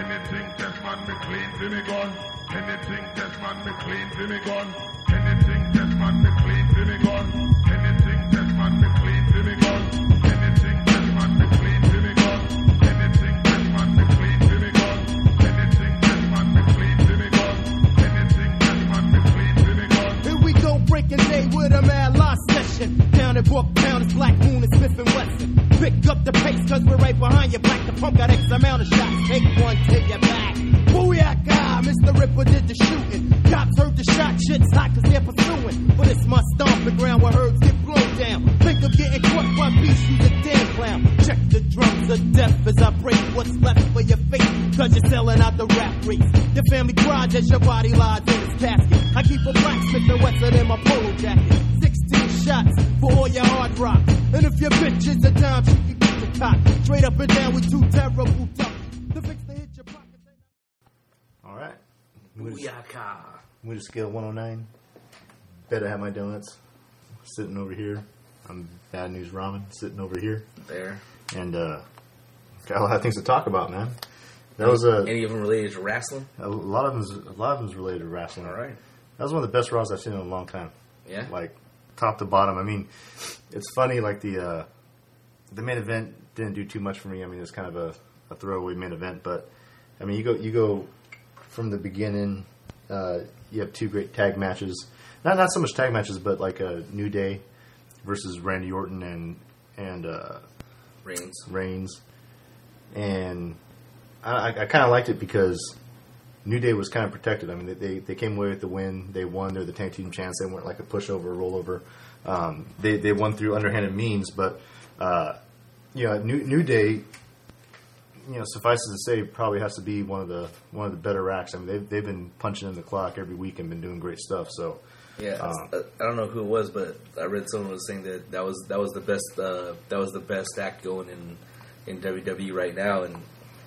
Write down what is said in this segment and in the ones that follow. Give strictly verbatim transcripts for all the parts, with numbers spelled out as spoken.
Anything test man me clean to me gun. Anything test man me clean to me gun. Anything test man me clean to me gun. Anything test man me clean to me gun. Anything test man me clean to me gun. Anything test man me clean to me gun. Anything test man me clean to me gun. Anything test man me clean to me gun. Here we go breaking day with a mad law session. Down at Brooktown, it's Black Moon and Smith and Wesson. Pick up the pace, cause we're right behind you. Black the pump got X amount of shots. Take one, take your back. Booyaka, Mister Ripper did the shooting. Cops heard the shot, shit's hot cause they're pursuing. But it's my stomping ground where herbs get blown down. Think of getting caught by beast, you the damn clown. Check the drums of death as I break what's left for your fate. Cause you're selling out the rap race. Your family cries as your body lies in its casket. I keep a blacksmith and Wesson in my polo jacket. Sixteen shots for all your hard rock. And if your bitch is a dime, she can get the cock. Straight up and down with two terrible tough. The fix to hit your pocket. All right. Booyaka. I'm going to scale one oh nine. Better have my donuts sitting over here. I'm Bad News Ramen sitting over here. There. And uh, got a lot of things to talk about, man. That was a Any of them related to wrestling? a lot of them's a lot of them's related to wrestling. All right. That was one of the best Raws I've seen in a long time. Yeah. Like top to bottom. I mean, it's funny. Like the uh, the main event didn't do too much for me. I mean, it's kind of a, a throwaway main event, but I mean, you go you go from the beginning. Uh, you have two great tag matches. Not not so much tag matches, but like a New Day versus Randy Orton and and uh, Reigns. Reigns. And I, I kind of liked it because New Day was kind of protected. I mean, they they came away with the win. They won. They're the tag team champs. They weren't like a pushover, rollover. Um, they they won through underhanded means, but uh, you know, New New Day. You know, suffices to say, probably has to be one of the one of the better acts. I mean, they've they've been punching in the clock every week and been doing great stuff. So, yeah, um, I don't know who it was, but I read someone was saying that that was that was the best uh, that was the best act going in in W W E right now. And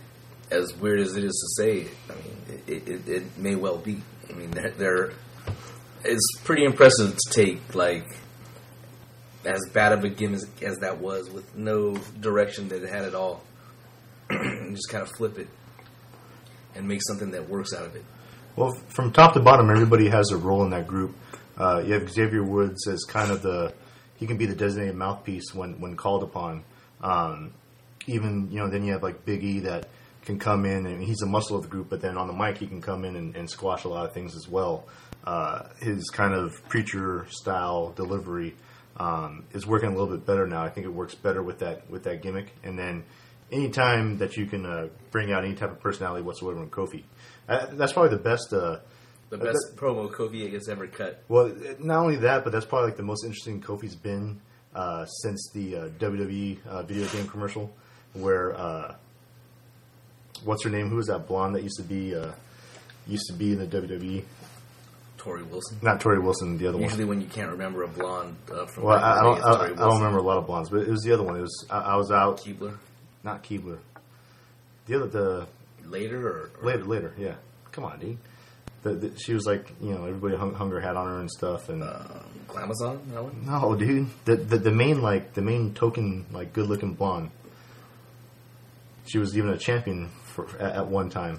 as weird as it is to say, I mean, it it, it may well be. I mean, they're, they're it's pretty impressive to take like as bad of a gimmick as that was with no direction that it had at all. And just kind of flip it and make something that works out of it. Well, from top to bottom, everybody has a role in that group. Uh, you have Xavier Woods as kind of the he can be the designated mouthpiece when, when called upon. Um, even you know, then you have like Big E that can come in and he's a muscle of the group, but then on the mic he can come in and, and squash a lot of things as well. Uh, his kind of preacher style delivery um, is working a little bit better now. I think it works better with that with that gimmick, and then. Anytime that you can uh, bring out any type of personality whatsoever in Kofi, uh, that's probably the best. Uh, the best uh, that, promo Kofi has ever cut. Well, not only that, but that's probably like the most interesting Kofi's been uh, since the uh, W W E uh, video game commercial, where uh, what's her name? Who was that blonde that used to be uh, used to be in the W W E? Tori Wilson. Not Tori Wilson, the other Usually one. Usually when you can't remember a blonde uh, from well, I, I don't. I, I don't remember a lot of blondes, but it was the other one. It was I, I was out. Keebler. Not Keebler. The other, the later or, or later, later, yeah. Come on, dude. The, the, she was like, you know, everybody hung, hung her hat on her and stuff, and um, Glamazon. No, no, dude. The, the the main like the main token like good looking blonde. She was even a champion for at, at one time.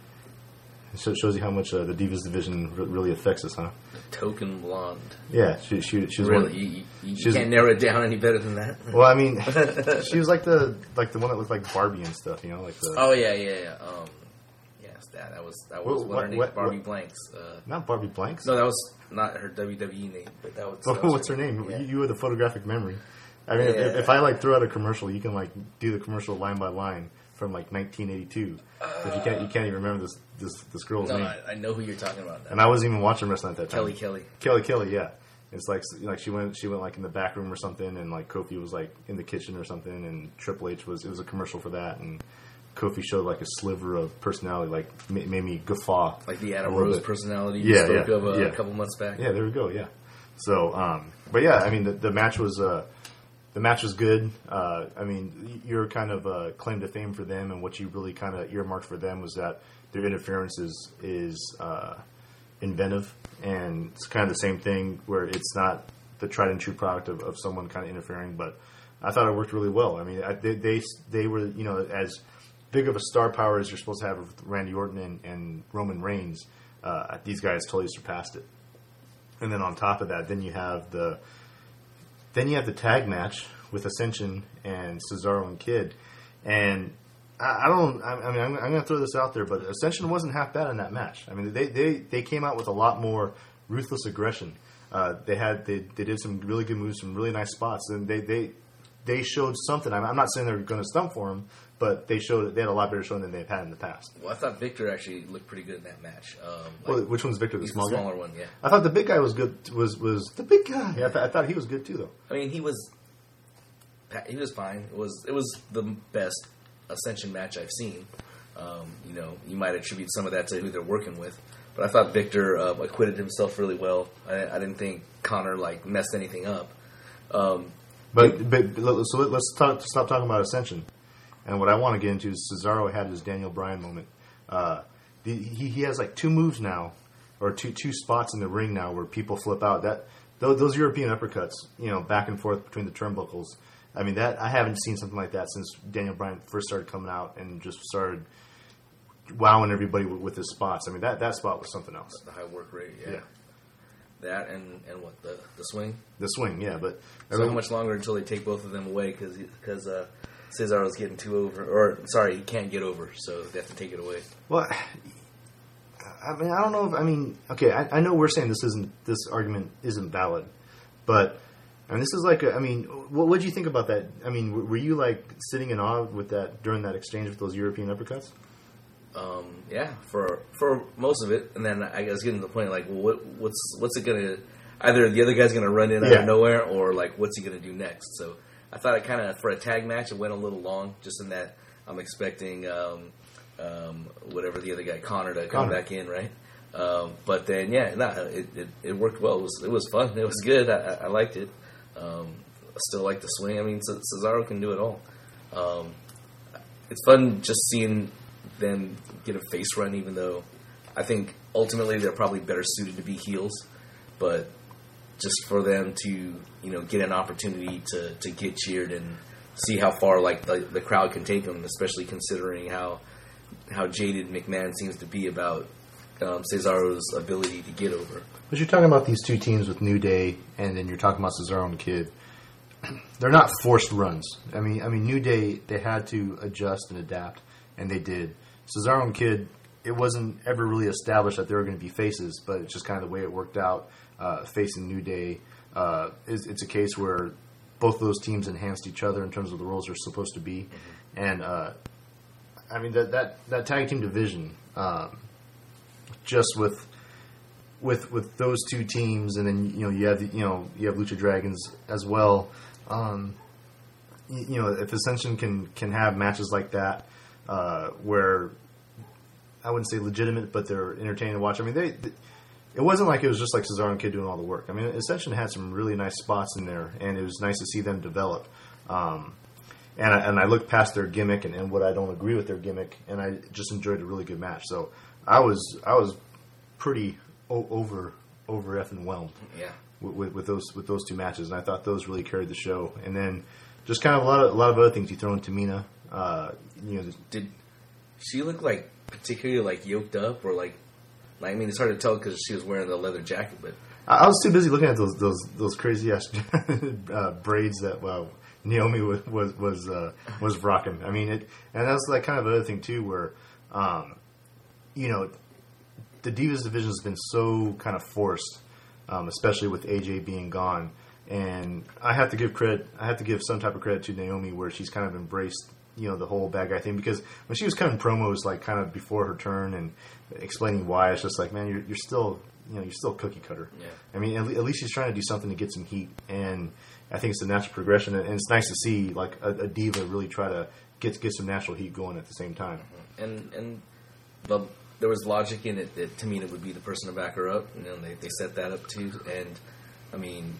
So it shows you how much uh, the Divas division r- really affects us, huh? Token blonde. Yeah, she she, she was really. One, you you, she you was, can't narrow it down any better than that. Well, I mean, she was like the like the one that looked like Barbie and stuff, you know, like the. Oh yeah, yeah, yeah. Um, yes, that that was that was what, what, her name, what, Barbie what, Blanks. Uh, not Barbie Blanks. No, that was not her W W E name, but that was. Oh, that was what's her name? name? Yeah. You, you have the photographic memory. I mean, yeah. if, if I like throw out a commercial, you can like do the commercial line by line from like nineteen eighty-two, uh, but you can't you can't even remember this this, this girl's no, name. I, I know who you're talking about now. And I wasn't even watching wrestling at that time. Kelly Kelly. Kelly Kelly, yeah. It's like like she went she went like in the back room or something, and like Kofi was like in the kitchen or something, and Triple H was it was a commercial for that, and Kofi showed like a sliver of personality, like made, made me guffaw, like the Adam Rose bit. personality you yeah, spoke yeah, of uh, yeah. a couple months back. Yeah, there we go. Yeah. So, um, but yeah, I mean the, the match was. Uh, The match was good. Uh, I mean, your kind of uh, claim to fame for them, and what you really kind of earmarked for them was that their interference is is uh, inventive, and it's kind of the same thing where it's not the tried and true product of, of someone kind of interfering. But I thought it worked really well. I mean, I, they, they they were you know as big of a star power as you're supposed to have with Randy Orton and, and Roman Reigns, uh, these guys totally surpassed it. And then on top of that, then you have the then you have the tag match with Ascension and Cesaro and Kid, and I, I don't. I, I mean, I'm, I'm going to throw this out there, but Ascension wasn't half bad in that match. I mean, they they, they came out with a lot more ruthless aggression. Uh, they had they, they did some really good moves, some really nice spots, and they they, they showed something. I'm, I'm not saying they're going to stump for him, but they showed they had a lot better showing than they've had in the past. Well, I thought Victor actually looked pretty good in that match. Um, like, well, which one's Victor? The he's small the smaller guy? one, yeah. I thought the big guy was good. Was was the big guy? Yeah, I, th- I thought he was good too, though. I mean, he was he was fine. It was it was the best Ascension match I've seen. Um, you know, you might attribute some of that to who they're working with. But I thought Victor uh, acquitted himself really well. I, I didn't think Connor like messed anything up. Um, but, but so let's talk, stop talking about Ascension. And what I want to get into is Cesaro had his Daniel Bryan moment. Uh, the, he he has like two moves now, or two two spots in the ring now where people flip out. That those, those European uppercuts, you know, back and forth between the turnbuckles. I mean, that I haven't seen something like that since Daniel Bryan first started coming out and just started wowing everybody with, with his spots. I mean, that, that spot was something else. The high work rate, yeah. yeah. That and, and what, the the swing? The swing, yeah. But so I mean, how much longer until they take both of them away because because uh, Cesaro's getting too over, or sorry, he can't get over, so they have to take it away. Well, I mean, I don't know if I mean, okay, I, I know we're saying this isn't this argument isn't valid, but I mean, this is like, a, I mean, what what did you think about that? I mean, were you like sitting in awe with that during that exchange with those European uppercuts? Um, yeah, for for most of it, and then I was getting to the point like, well, what, what's what's it gonna? Either the other guy's gonna run in out yeah. of nowhere, or like, what's he gonna do next? So I thought it kind of for a tag match, it went a little long, just in that I'm expecting um, um, whatever the other guy Connor to come Connor. back in, right? Um, but then yeah, nah, it, it it worked well. It was it was fun. It was good. I, I liked it. Um, I still like the swing. I mean, Cesaro can do it all. Um, it's fun just seeing them get a face run, even though I think ultimately they're probably better suited to be heels. But just for them to, you know, get an opportunity to, to get cheered and see how far like the, the crowd can take them, especially considering how how jaded McMahon seems to be about um, Cesaro's ability to get over. But you're talking about these two teams with New Day, and then you're talking about Cesaro and Kid. They're not forced runs. I mean, I mean, New Day, they had to adjust and adapt, and they did. Cesaro and Kid, it wasn't ever really established that they were going to be faces, but it's just kind of the way it worked out. Uh, facing New Day, uh, it's, it's a case where both of those teams enhanced each other in terms of the roles they're supposed to be. Mm-hmm. And, uh, I mean, that, that, that tag team division, um, just with... With with those two teams, and then you know you have the, you know you have Lucha Dragons as well. Um, you, you know if Ascension can can have matches like that, uh, where I wouldn't say legitimate, but they're entertaining to watch. I mean, they, they it wasn't like it was just like Cesaro and Kid doing all the work. I mean, Ascension had some really nice spots in there, and it was nice to see them develop. Um, and I, and I looked past their gimmick and, and what I don't agree with their gimmick, and I just enjoyed a really good match. So I was I was pretty. over over effing whelmed yeah with, with, with those with those two matches, and I thought those really carried the show. And then just kind of a lot of a lot of other things you throw in Tamina. Uh, you know, did she look like particularly like yoked up or like? like I mean, it's hard to tell because she was wearing the leather jacket, but I, I was too busy looking at those those those crazy ass uh, braids that well, Naomi was was was, uh, was rocking. I mean, it, and that's like kind of another thing too, where um, you know. The Divas division has been so kind of forced, um, especially with A J being gone. And I have to give credit. I have to give some type of credit to Naomi, where she's kind of embraced, you know, the whole bad guy thing. Because when she was cutting promos, like kind of before her turn and explaining why, it's just like, man, you're, you're still, you know, you're still cookie cutter. Yeah. I mean, at, at least she's trying to do something to get some heat, and I think it's a natural progression. And it's nice to see like a, a diva really try to get get some natural heat going at the same time. And and the. There was logic in it that Tamina would be the person to back her up. You know, they they set that up too. And I mean,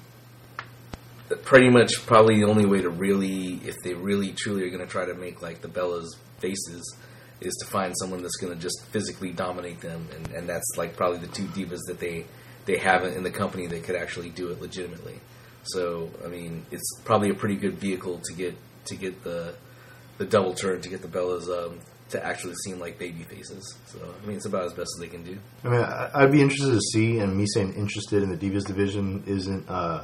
pretty much probably the only way to really, if they really truly are going to try to make like the Bellas faces, is to find someone that's going to just physically dominate them. And, and that's like probably the two divas that they they have in the company that could actually do it legitimately. So I mean, it's probably a pretty good vehicle to get to get the the double turn to get the Bellas um, to actually seem like baby faces. So I mean, it's about as best as they can do. I mean, I- I'd be interested to see, and me saying interested in the Divas division isn't uh,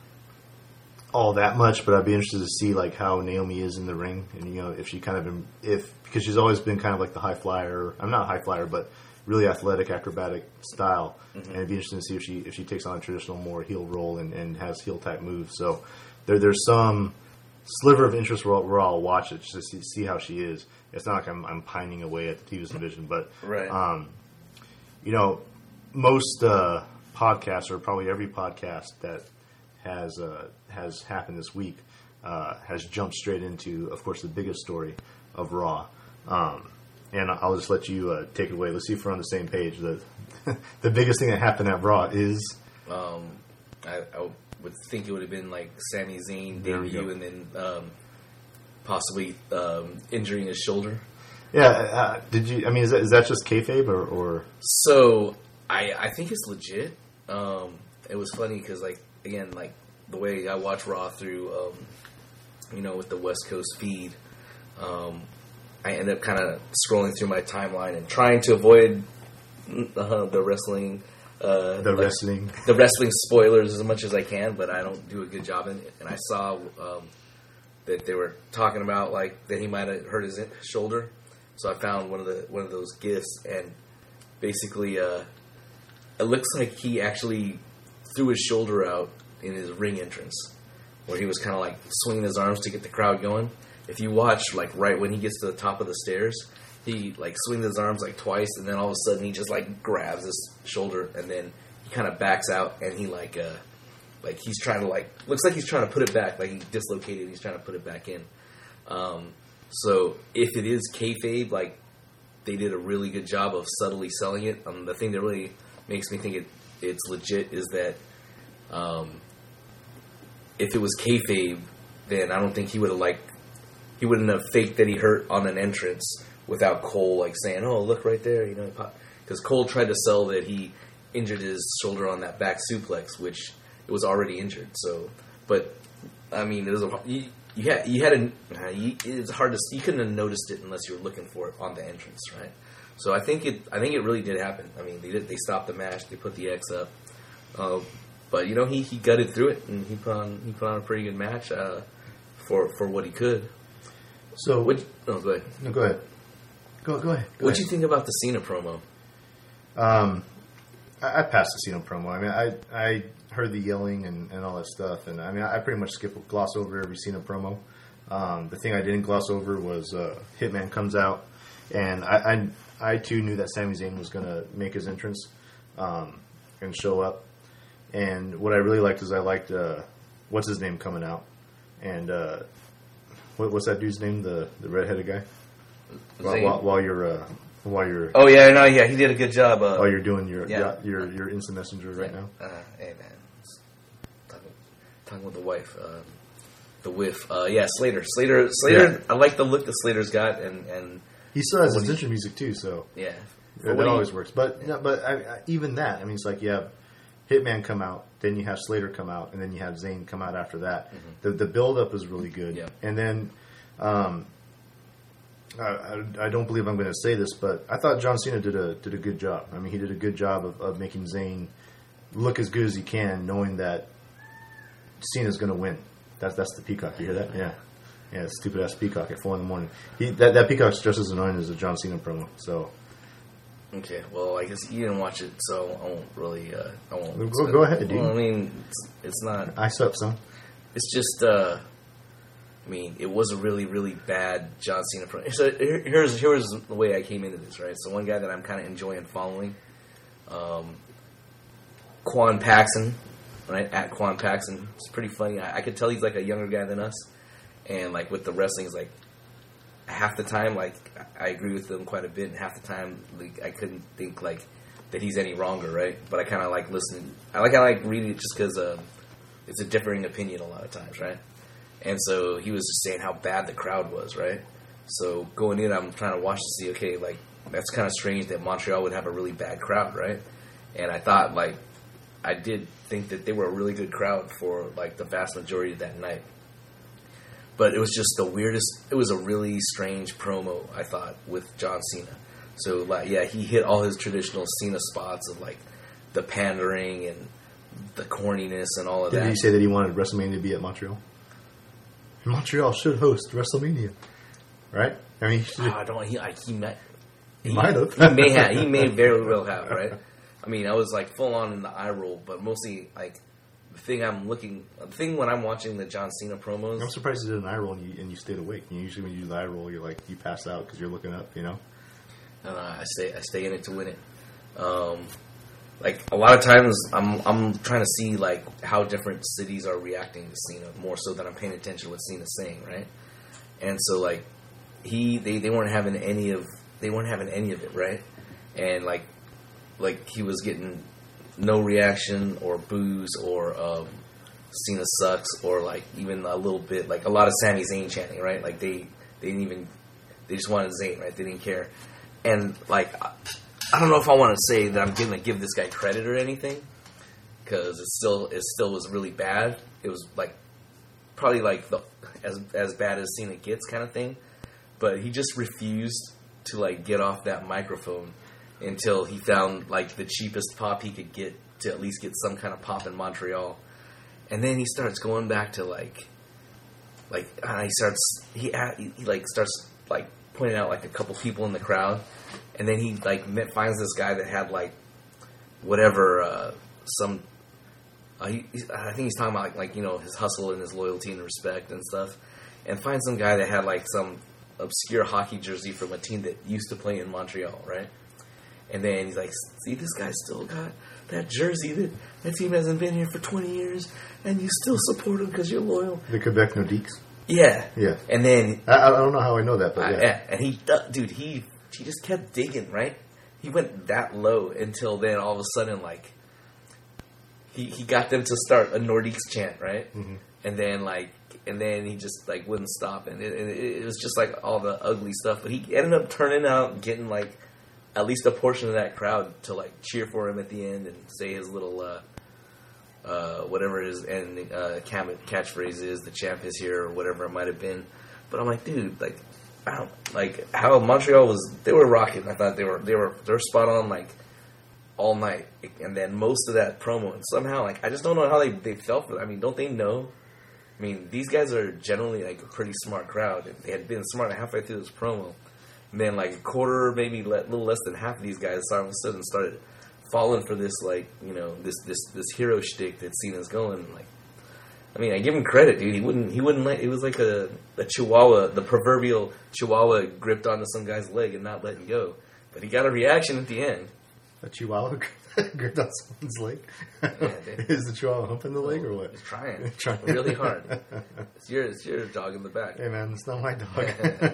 all that much, but I'd be interested to see like how Naomi is in the ring, and you know, if she kind of if because she's always been kind of like the high flyer. I'm not a high flyer, but really athletic, acrobatic style, mm-hmm. and it'd be interesting to see if she if she takes on a traditional more heel role and, and has heel type moves. So there there's some sliver of interest where I'll, where I'll watch it just to see, see how she is. It's not like I'm, I'm pining away at the Divas division, but right. um, you know, most uh, podcasts, or probably every podcast that has uh, has happened this week, uh, has jumped straight into, of course, the biggest story of Raw. Um, and I'll just let you uh, take it away. Let's see if we're on the same page. The the biggest thing that happened at Raw is Um, I, I would think it would have been like Sami Zayn There we debut go. and then um, possibly um, injuring his shoulder. yeah. Uh, did you? I mean, is that is that just kayfabe or, or So I I think it's legit. Um, it was funny because like again like the way I watch Raw through um, you know with the West Coast feed, um, I end up kind of scrolling through my timeline and trying to avoid uh, the wrestling. Uh, the like, wrestling? the wrestling spoilers as much as I can, but I don't do a good job in it. And I saw um, that they were talking about like that he might have hurt his shoulder, so I found one of the one of those gifs, and basically, uh, it looks like he actually threw his shoulder out in his ring entrance, where he was kind of like swinging his arms to get the crowd going. If you watch, like right when he gets to the top of the stairs, he like swings his arms like twice, and then all of a sudden he just like grabs his shoulder, and then he kind of backs out, and he like uh like he's trying to like looks like he's trying to put it back, like he dislocated, and he's trying to put it back in. Um, so if it is kayfabe, like they did a really good job of subtly selling it. Um, the thing that really makes me think it it's legit is that um, if it was kayfabe, then I don't think he would have like he wouldn't have faked that he hurt on an entrance without Cole like saying, "Oh, look right there," you know, because Cole tried to sell that he injured his shoulder on that back suplex, which it was already injured. So, but I mean, it was a you, you had you had a you, it's hard to you couldn't have noticed it unless you were looking for it on the entrance, right? So I think it I think it really did happen. I mean, they did they stopped the match, they put the X up, uh, but you know he, he gutted through it and he put on he put on a pretty good match uh, for for what he could. So What? No, go ahead. no, go ahead. Go go ahead. Go What do ahead. you think about the Cena promo? Um, I, I passed the Cena promo. I mean, I I heard the yelling and, and all that stuff, and I mean, I pretty much skip gloss over every Cena promo. Um, the thing I didn't gloss over was uh, Hitman comes out, and I, I I too knew that Sami Zayn was going to make his entrance um, and show up. And what I really liked is I liked uh, what's his name coming out, and uh, what, what's that dude's name? The the redheaded guy. While, Zayn? while, while you're uh, while you're Oh yeah, no, yeah, he did a good job. Uh, while you're doing your Yeah. your, your your instant messenger right now. Uh, hey man, talking, talking with the wife, uh, the whiff. Uh, yeah, Slater, Slater, Slater. Yeah. I like the look that Slater's got, and and He still has What his do you- intro music too, so yeah, that, what do you- always works. But no, but I, I, even that, I mean, it's like you have Hitman come out, then you have Slater come out, and then you have Zayn come out after that. Mm-hmm. The the build up is really good, Yeah. and then. Um, I, I, I don't believe I'm going to say this, but I thought John Cena did a did a good job. I mean, he did a good job of, of making Zayn look as good as he can, knowing that Cena's going to win. That's that's the peacock. You hear that? Yeah, yeah. Stupid ass peacock at four in the morning. He that that peacock's just as annoying as a John Cena promo. So Okay, well, I guess you didn't watch it, so I won't really. Uh, I won't. Go- go ahead, dude. Well, I mean, it's, it's not. ice up, son. It's just. Uh, I mean, it was a really, really bad John Cena promo. So here- here's here's the way I came into this, right? So one guy that I'm kind of enjoying following, um, Quan Paxson, right? At Quan Paxson, it's pretty funny. I, I could tell he's like a younger guy than us, and like with the wrestling, it's like half the time, like I agree with him quite a bit, and half the time, like I couldn't think like that he's any wronger, right? But I kind of like listening. I like I like reading it just because uh, it's a differing opinion a lot of times, right? And so he was just saying how bad the crowd was, right? So going in, I'm trying to watch to see, okay, like that's kind of strange that Montreal would have a really bad crowd, right? And I thought, like, I did think that they were a really good crowd for like the vast majority of that night. but it was just the weirdest. It was a really strange promo, I thought, with John Cena. So, like, yeah, he hit all his traditional Cena spots of, like, the pandering and the corniness and all of Did that. he say that he wanted WrestleMania to be at Montreal? Montreal should host WrestleMania, right? I mean, he, should, Oh, I don't. He, I, he might. he might have. He may have. He may very well have. Right. I mean, I was like full on in the eye roll, but mostly like the thing I'm looking. The thing when I'm watching the John Cena promos. I'm surprised you did an eye roll and you, and you stayed awake. And usually when you do the eye roll, you're like you pass out because you're looking up. You know. Uh, I stay. I stay in it to win it. Um, like a lot of times, I'm I'm trying to see like how different cities are reacting to Cena more so than I'm paying attention to what Cena's saying, right? And so like he they, they weren't having any of they weren't having any of it, right? And like like he was getting no reaction or boos or um, Cena sucks or like even a little bit like a lot of Sami Zayn chanting, right? Like they they didn't even they just wanted Zayn, right? They didn't care. And like I don't know if I want to say that I'm going to give this guy credit or anything because it still it still was really bad. It was like probably like the as as bad as Cena gets kind of thing. But he just refused to like get off that microphone until he found like the cheapest pop he could get to at least get some kind of pop in Montreal. And then he starts going back to like like uh, he starts he, he he like starts like pointing out like a couple people in the crowd. And then he like met, finds this guy that had like whatever uh, some. Uh, he, I think he's talking about like, like you know his hustle and his loyalty and respect and stuff, and finds some guy that had like some obscure hockey jersey from a team that used to play in Montreal, right? And then he's like, "See, this guy still got that jersey. That that team hasn't been here for twenty years, and you still support him because you're loyal." The Quebec Nordiques. Yeah, Yeah. And then I, I don't know how I know that, but yeah. uh, yeah, and he, uh, dude, he. He just kept digging, right? He went that low until then all of a sudden, like, he, he got them to start a Nordiques chant, right? Mm-hmm. And then, like, and then he just, like, wouldn't stop. And it, it, it was just, like, all the ugly stuff. But he ended up turning out and getting, like, at least a portion of that crowd to, like, cheer for him at the end and say his little, uh, uh, whatever his end uh, catchphrase is, the champ is here, or whatever it might have been. But I'm like, dude, like, Wow. Like how Montreal was, they were rocking. I thought they were they were they were spot on like all night, and then most of that promo, and somehow like I just don't know how they, they felt for that. I mean, don't they know? I mean, these guys are generally like a pretty smart crowd, and they had been smart halfway through this promo, and then like a quarter, maybe a little less than half of these guys all of a sudden started falling for this like you know this this this hero shtick that Cena's going like. I mean, I give him credit, dude. He wouldn't. He wouldn't let. It was like a, a chihuahua, the proverbial chihuahua gripped onto some guy's leg and not letting go. But he got a reaction at the end. A chihuahua gripped on someone's leg. Yeah, is the chihuahua humping the leg or what? He's trying, trying really hard. It's your, it's your dog in the back. Hey man, it's not my dog.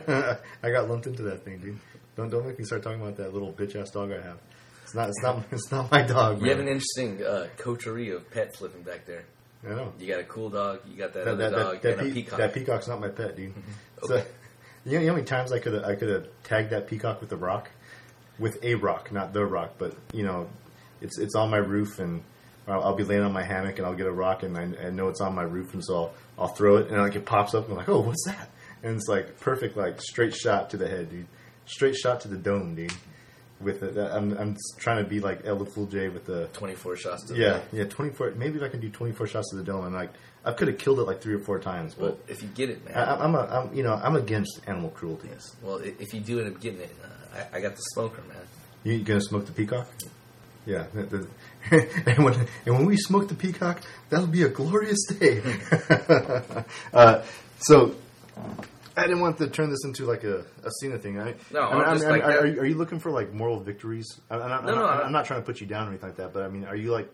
I got lumped into that thing, dude. Don't don't make me start talking about that little bitch ass dog I have. It's not. It's not. It's not my dog. Man. You have an interesting uh, coterie of pet flipping back there. I know. You got a cool dog. You got that, that other that, dog that, and that a pe- peacock. That peacock's not my pet, dude. Okay. So, you know, you know how many times I could I could have tagged that peacock with the rock, with a rock, not the rock, but you know, it's it's on my roof, and I'll, I'll be laying on my hammock, and I'll get a rock, and I, I know it's on my roof, and so I'll, I'll throw it, and like it pops up, and I'm like, oh, what's that? And it's like perfect, like straight shot to the head, dude. Straight shot to the dome, dude. With it, I'm I'm trying to be like L L Cool J with the twenty-four shots to the yeah dome. yeah twenty-four. Maybe if I can do twenty-four shots to the dome, and like I could have killed it like three or four times. But Well, if you get it, man. I, I'm a I'm you know I'm against animal cruelty. Yes. Well, i- if you do end up getting it, uh, I, I got the smoker, man. You gonna smoke the peacock? Yeah. the- the- and when and when we smoke the peacock, that'll be a glorious day. uh, so. I didn't want to turn this into like a, a Cena thing. I, No, I mean, I'm just I mean, like are, that. are you, are you looking for like moral victories? I, I'm, not, No, I'm, no, not, I- I'm not trying to put you down or anything like that. But I mean, are you like?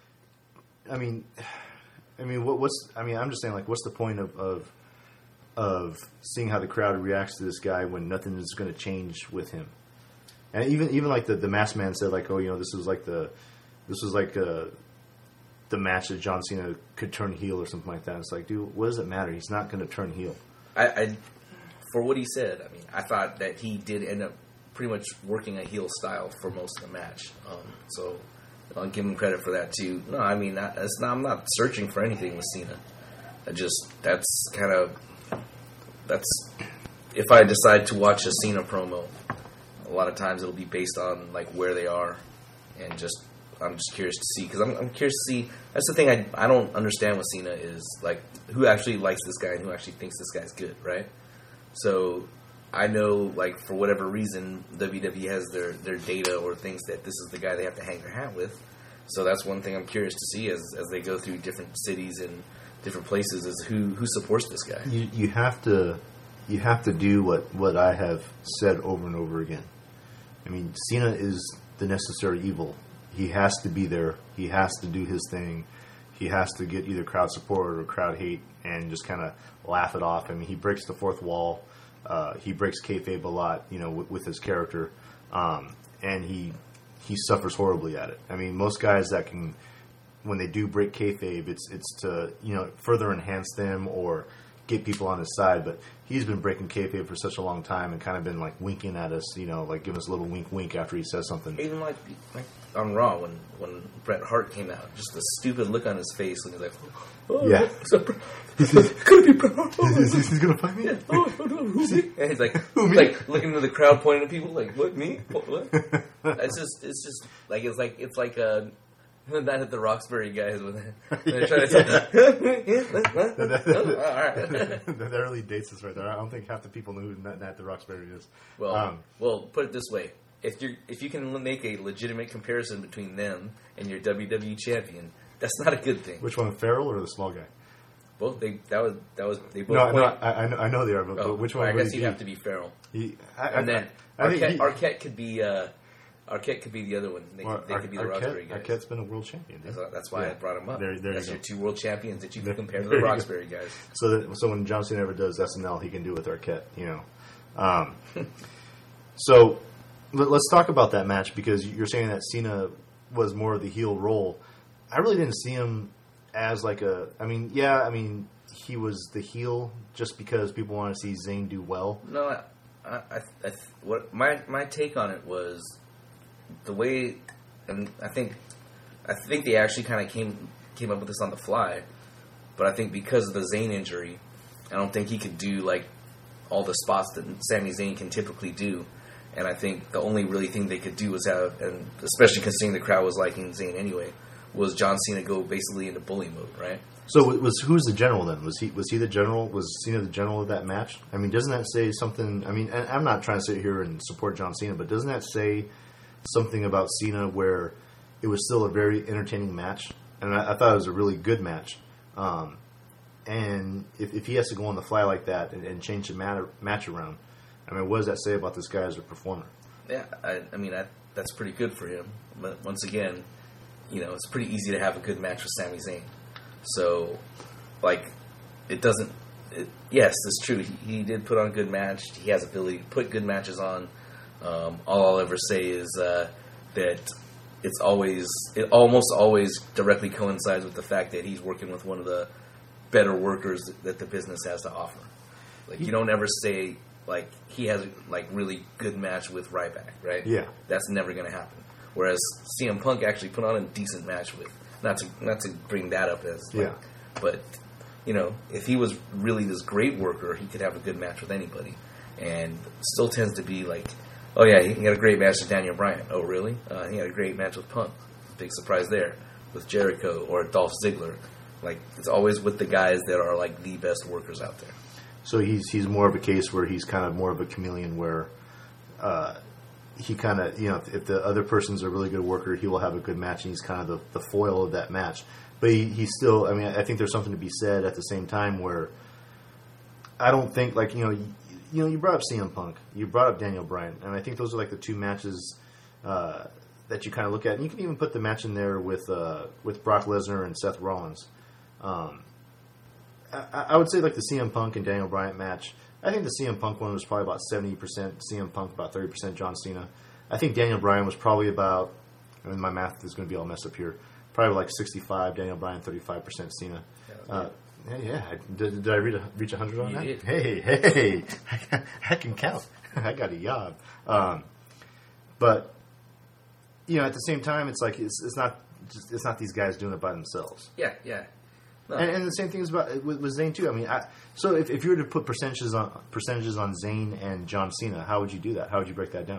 I mean, I mean, what, what's? I mean, I'm just saying, like, what's the point of of, of seeing how the crowd reacts to this guy when nothing is going to change with him? And even even like the the masked man said, like, oh, you know, this was like the this was like uh, the match that John Cena could turn heel or something like that. It's like, dude, what does it matter? He's not going to turn heel. I, I, for what he said, I mean, I thought that he did end up pretty much working a heel style for most of the match. Um, so I'll give him credit for that too. No, I mean, I, it's not, I'm not searching for anything with Cena. I just that's kind of that's if I decide to watch a Cena promo, a lot of times it'll be based on like where they are, and just I'm just curious to see because I'm, I'm curious to see. That's the thing I I don't understand with Cena is like who actually likes this guy and who actually thinks this guy's good, right? So I know like for whatever reason W W E has their their data or thinks that this is the guy they have to hang their hat with. So that's one thing I'm curious to see as as they go through different cities and different places is who who supports this guy. You, you have to you have to do what, what I have said over and over again. I mean, Cena is the necessary evil. He has to be there. He has to do his thing. He has to get either crowd support or crowd hate and just kind of laugh it off. I mean, he breaks the fourth wall. Uh, he breaks kayfabe a lot, you know, with, with his character, um, and he he suffers horribly at it. I mean, most guys that can, when they do break kayfabe, it's it's to you know further enhance them or get people on his side. But he's been breaking kayfabe for such a long time and kind of been like winking at us, you know, like giving us a little wink, wink after he says something. Even like like on Raw when when Bret Hart came out, just the stupid look on his face when he's like, oh, Yeah. could it be Bret Hart? Oh, He's, he's gonna fight me. yeah. Oh, oh, no, who's he? And he's like, Who, me? like looking into the crowd, pointing at people, like, what, me? What? what? It's just, it's just like it's like it's like uh, that at the Roxbury guys when they're trying to say, oh, all right. That really dates us right there. I don't think half the people know who Nat, Nat the Roxbury is. Well, Um, well, put it this way: if you if you can make a legitimate comparison between them and your W W E champion, that's not a good thing. which one, Farrell or the small guy? Both they that was that was they both. No, no, point- I, I know, I know they are, but, oh, but which one? I would guess he you be? have to be Farrell, He, I, and I, then I think Arquette, he, Arquette could be uh, Arquette could be the other one. They, well, they could be the Arquette, Roxbury guys. Arquette's been a world champion. Dude. That's, that's why Yeah. I brought him up. There, there that's you your go. two world champions that you can There- compare to there the you go. Roxbury guys. So, that, so when John Cena ever does S N L, he can do it with Arquette, you know. Um, so let, let's talk about that match because you're saying that Cena was more of the heel role. I really didn't see him as like a. I mean, yeah, I mean he was the heel just because people want to see Zayn do well. No, I, I, I, I what my my take on it was the way, and I think, I think they actually kind of came came up with this on the fly, but I think because of the Zayn injury, I don't think he could do like all the spots that Sami Zayn can typically do, and I think the only really thing they could do was have, and especially considering the crowd was liking Zayn anyway, was John Cena go basically into bully mode, right? So was who's the general then? Was he was he the general? Was Cena the general of that match? I mean, doesn't that say something? I mean, and I'm not trying to sit here and support John Cena, but doesn't that say something about Cena where it was still a very entertaining match? And I, I thought it was a really good match. Um, and if, if he has to go on the fly like that and, and change the matter, match around, I mean, what does that say about this guy as a performer? Yeah, I, I mean I, that's pretty good for him. But once again, you know, it's pretty easy to have a good match with Sami Zayn. So, like, it doesn't. It, yes, it's true. He, he did put on a good match. He has ability to put good matches on. Um, all I'll ever say is uh, that it's always, it almost always directly coincides with the fact that he's working with one of the better workers that the business has to offer. Like, you don't ever say like he has a, like really good match with Ryback, right? Yeah, that's never going to happen. Whereas C M Punk actually put on a decent match with. Not to not to bring that up as like, yeah, but you know, if he was really this great worker, he could have a good match with anybody, and still tends to be like, oh yeah, he had a great match with Daniel Bryan. Oh really? Uh, he had a great match with Punk. Big surprise there with Jericho or Dolph Ziggler. Like it's always with the guys that are like the best workers out there. So he's he's more of a case where he's kind of more of a chameleon where. Uh, He kind of, you know, if, if the other person's a really good worker, he will have a good match, and he's kind of the, the foil of that match. But he, he's still, I mean, I think there's something to be said at the same time where I don't think, like, you know, you, you know, you brought up C M Punk, you brought up Daniel Bryan, and I think those are like the two matches uh, that you kind of look at. And you can even put the match in there with uh, with Brock Lesnar and Seth Rollins. Um, I, I would say like the C M Punk and Daniel Bryan match. I think the C M Punk one was probably about seventy percent C M Punk, about thirty percent John Cena. I think Daniel Bryan was probably about, I mean, my math is going to be all messed up here, probably like sixty-five Daniel Bryan, thirty-five percent Cena. Uh, yeah, yeah. Did, did I reach, a, reach one hundred on You that? did. Hey, hey, I can count. I got a yob. Um, but, you know, at the same time, it's like, it's, it's not just, it's not these guys doing it by themselves. Yeah, yeah. No. And, and the same thing is about with, with Zayn too. I mean, I, so if, if you were to put percentages on percentages on Zayn and John Cena, how would you do that? How would you break that down?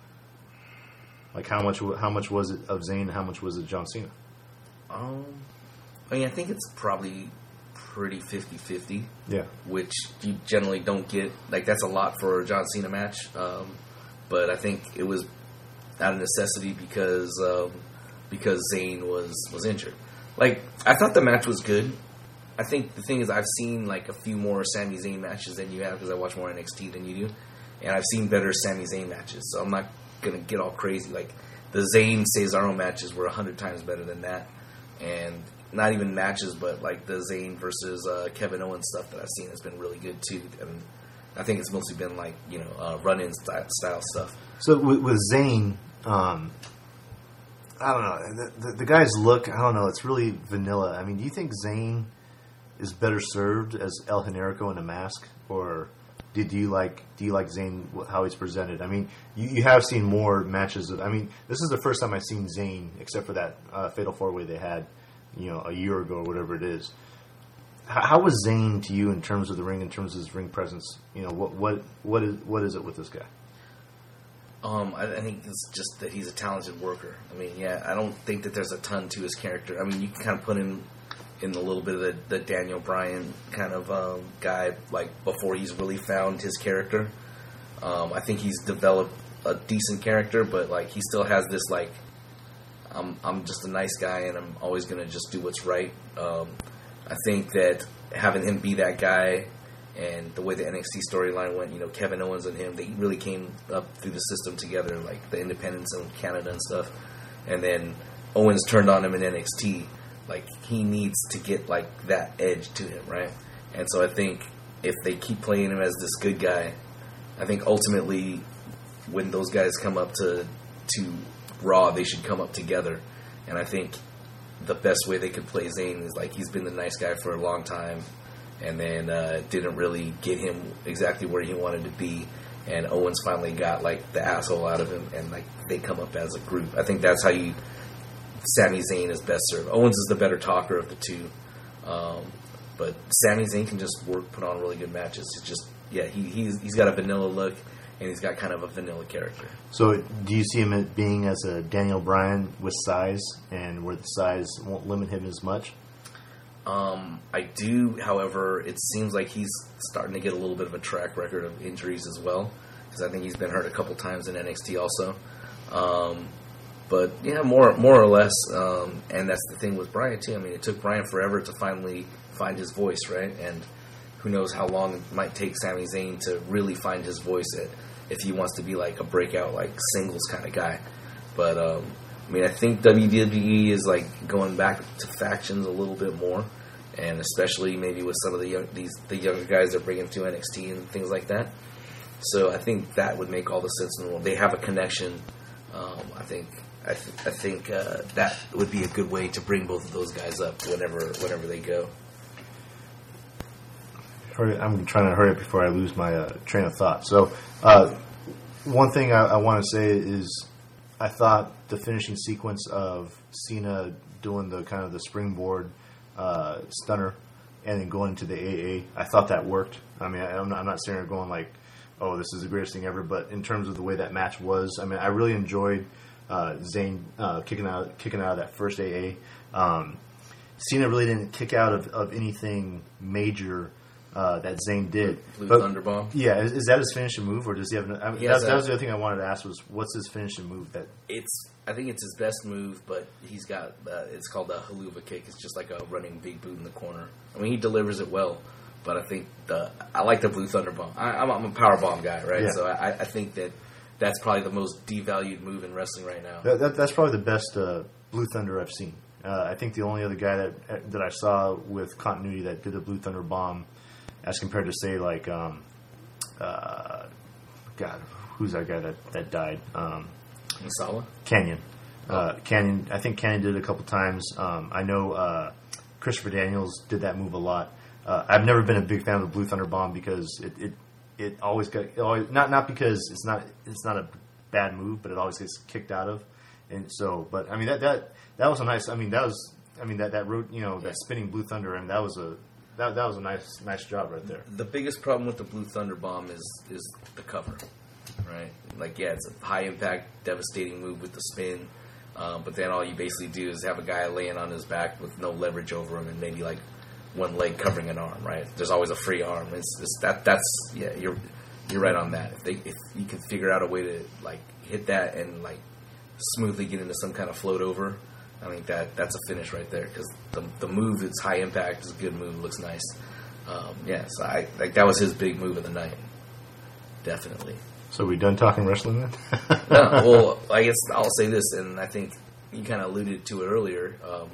Like how much how much was it of Zayn? How much was it John Cena? Um, I mean, I think it's probably pretty fifty-fifty. Yeah. Which you generally don't get. Like, that's a lot for a John Cena match. Um, but I think it was out of necessity because um, because Zayn was, was injured. Like, I thought the match was good. I think the thing is I've seen, like, a few more Sami Zayn matches than you have because I watch more N X T than you do. And I've seen better Sami Zayn matches. So I'm not going to get all crazy. Like, the Zayn Cesaro matches were a hundred times better than that. And not even matches, but like the Zayn versus uh, Kevin Owens stuff that I've seen has been really good too. And I think it's mostly been like, you know, uh, run-in style, style stuff. So with, with Zayn, um, I don't know. The, the, the guy's look, I don't know. It's really vanilla. I mean, do you think Zayn is better served as El Generico in a mask, or do, do you like do you like Zayn how he's presented? I mean, you, you have seen more matches of. I mean, this is the first time I've seen Zayn, except for that uh, Fatal Four Way they had, you know, a year ago or whatever it is. How, how was Zayn to you in terms of the ring, in terms of his ring presence? You know, what what what is what is it with this guy? Um, I, I think it's just that he's a talented worker. I mean, yeah, I don't think that there's a ton to his character. I mean, you can kind of put him in a little bit of the, the Daniel Bryan kind of um, guy, like before he's really found his character. Um, I think he's developed a decent character, but like he still has this like, I'm I'm just a nice guy and I'm always gonna just do what's right. Um, I think that having him be that guy. And the way the N X T storyline went, you know, Kevin Owens and him, they really came up through the system together, like the independents in Canada and stuff. And then Owens turned on him in N X T. Like, he needs to get, like, that edge to him, right? And so I think if they keep playing him as this good guy, I think ultimately when those guys come up to, to Raw, they should come up together. And I think the best way they could play Zayn is, like, he's been the nice guy for a long time. And then uh, didn't really get him exactly where he wanted to be. And Owens finally got, like, the asshole out of him. And, like, they come up as a group. I think that's how you... Sami Zayn is best served. Owens is the better talker of the two. Um, but Sami Zayn can just work, put on really good matches. It's just, yeah, he, he's he's got a vanilla look. And he's got kind of a vanilla character. So do you see him as being as a Daniel Bryan with size? And where the size won't limit him as much? Um, I do, however, it seems like he's starting to get a little bit of a track record of injuries as well, because I think he's been hurt a couple times in N X T also. Um, but yeah, more more or less, um, and that's the thing with Bryan too. I mean, it took Bryan forever to finally find his voice, right? And who knows how long it might take Sami Zayn to really find his voice at, if he wants to be like a breakout, like singles kind of guy. But um, I mean, I think W W E is like going back to factions a little bit more. And especially maybe with some of the young, these the younger guys they're bringing to N X T and things like that. So I think that would make all the sense in the world. They have a connection. Um, I think I, th- I think uh, that would be a good way to bring both of those guys up whenever whenever they go. Hurry, I'm trying to hurry up before I lose my uh, train of thought. So uh, one thing I, I want to say is I thought the finishing sequence of Cena doing the kind of the springboard Uh, stunner, and then going into the A A. I thought that worked. I mean, I, I'm, not, I'm not sitting there going like, "Oh, this is the greatest thing ever." But in terms of the way that match was, I mean, I really enjoyed uh, Zayn uh, kicking out, kicking out of that first A A. Um, Cena really didn't kick out of, of anything major uh, that Zayn did. Blue but, Thunderbomb. Yeah, is, is that his finishing move, or does he have? I mean, he that, has that a, was the other thing I wanted to ask was, what's his finishing move? That it's. I think it's his best move, but he's got, uh, it's called a haluva kick. It's just like a running big boot in the corner. I mean, he delivers it well, but I think the, I like the Blue Thunder Bomb. I, I'm, I'm a power bomb guy, right? Yeah. So I, I think that that's probably the most devalued move in wrestling right now. That, that, that's probably the best uh, Blue Thunder I've seen. Uh, I think the only other guy that that I saw with continuity that did the Blue Thunder Bomb, as compared to, say, like, um, uh, God, who's that guy that, that died? Um, Misawa? Canyon. Uh, Canyon. I think Canyon did it a couple times. Um, I know uh, Christopher Daniels did that move a lot. Uh, I've never been a big fan of the Blue Thunder Bomb because it it, it always got it always, not not because it's not it's not a bad move, but it always gets kicked out of. And so, but I mean that that that was a nice. I mean that was I mean that that road, you know, that spinning Blue Thunder, and that was a that that was a nice nice job right there. The biggest problem with the Blue Thunder Bomb is is the cover, right? Like, yeah, it's a high impact, devastating move with the spin, um, but then all you basically do is have a guy laying on his back with no leverage over him, and maybe like one leg covering an arm, right? There's always a free arm. It's, it's that that's yeah, you're you're right on that. If they if you can figure out a way to like hit that and like smoothly get into some kind of float over, I think that that's a finish right there, because the the move is high impact, it's a good move, looks nice. Um, yeah, so I like that was his big move of the night, definitely. So we done talking wrestling then? No, well, I guess I'll say this, and I think you kind of alluded to it earlier. Um,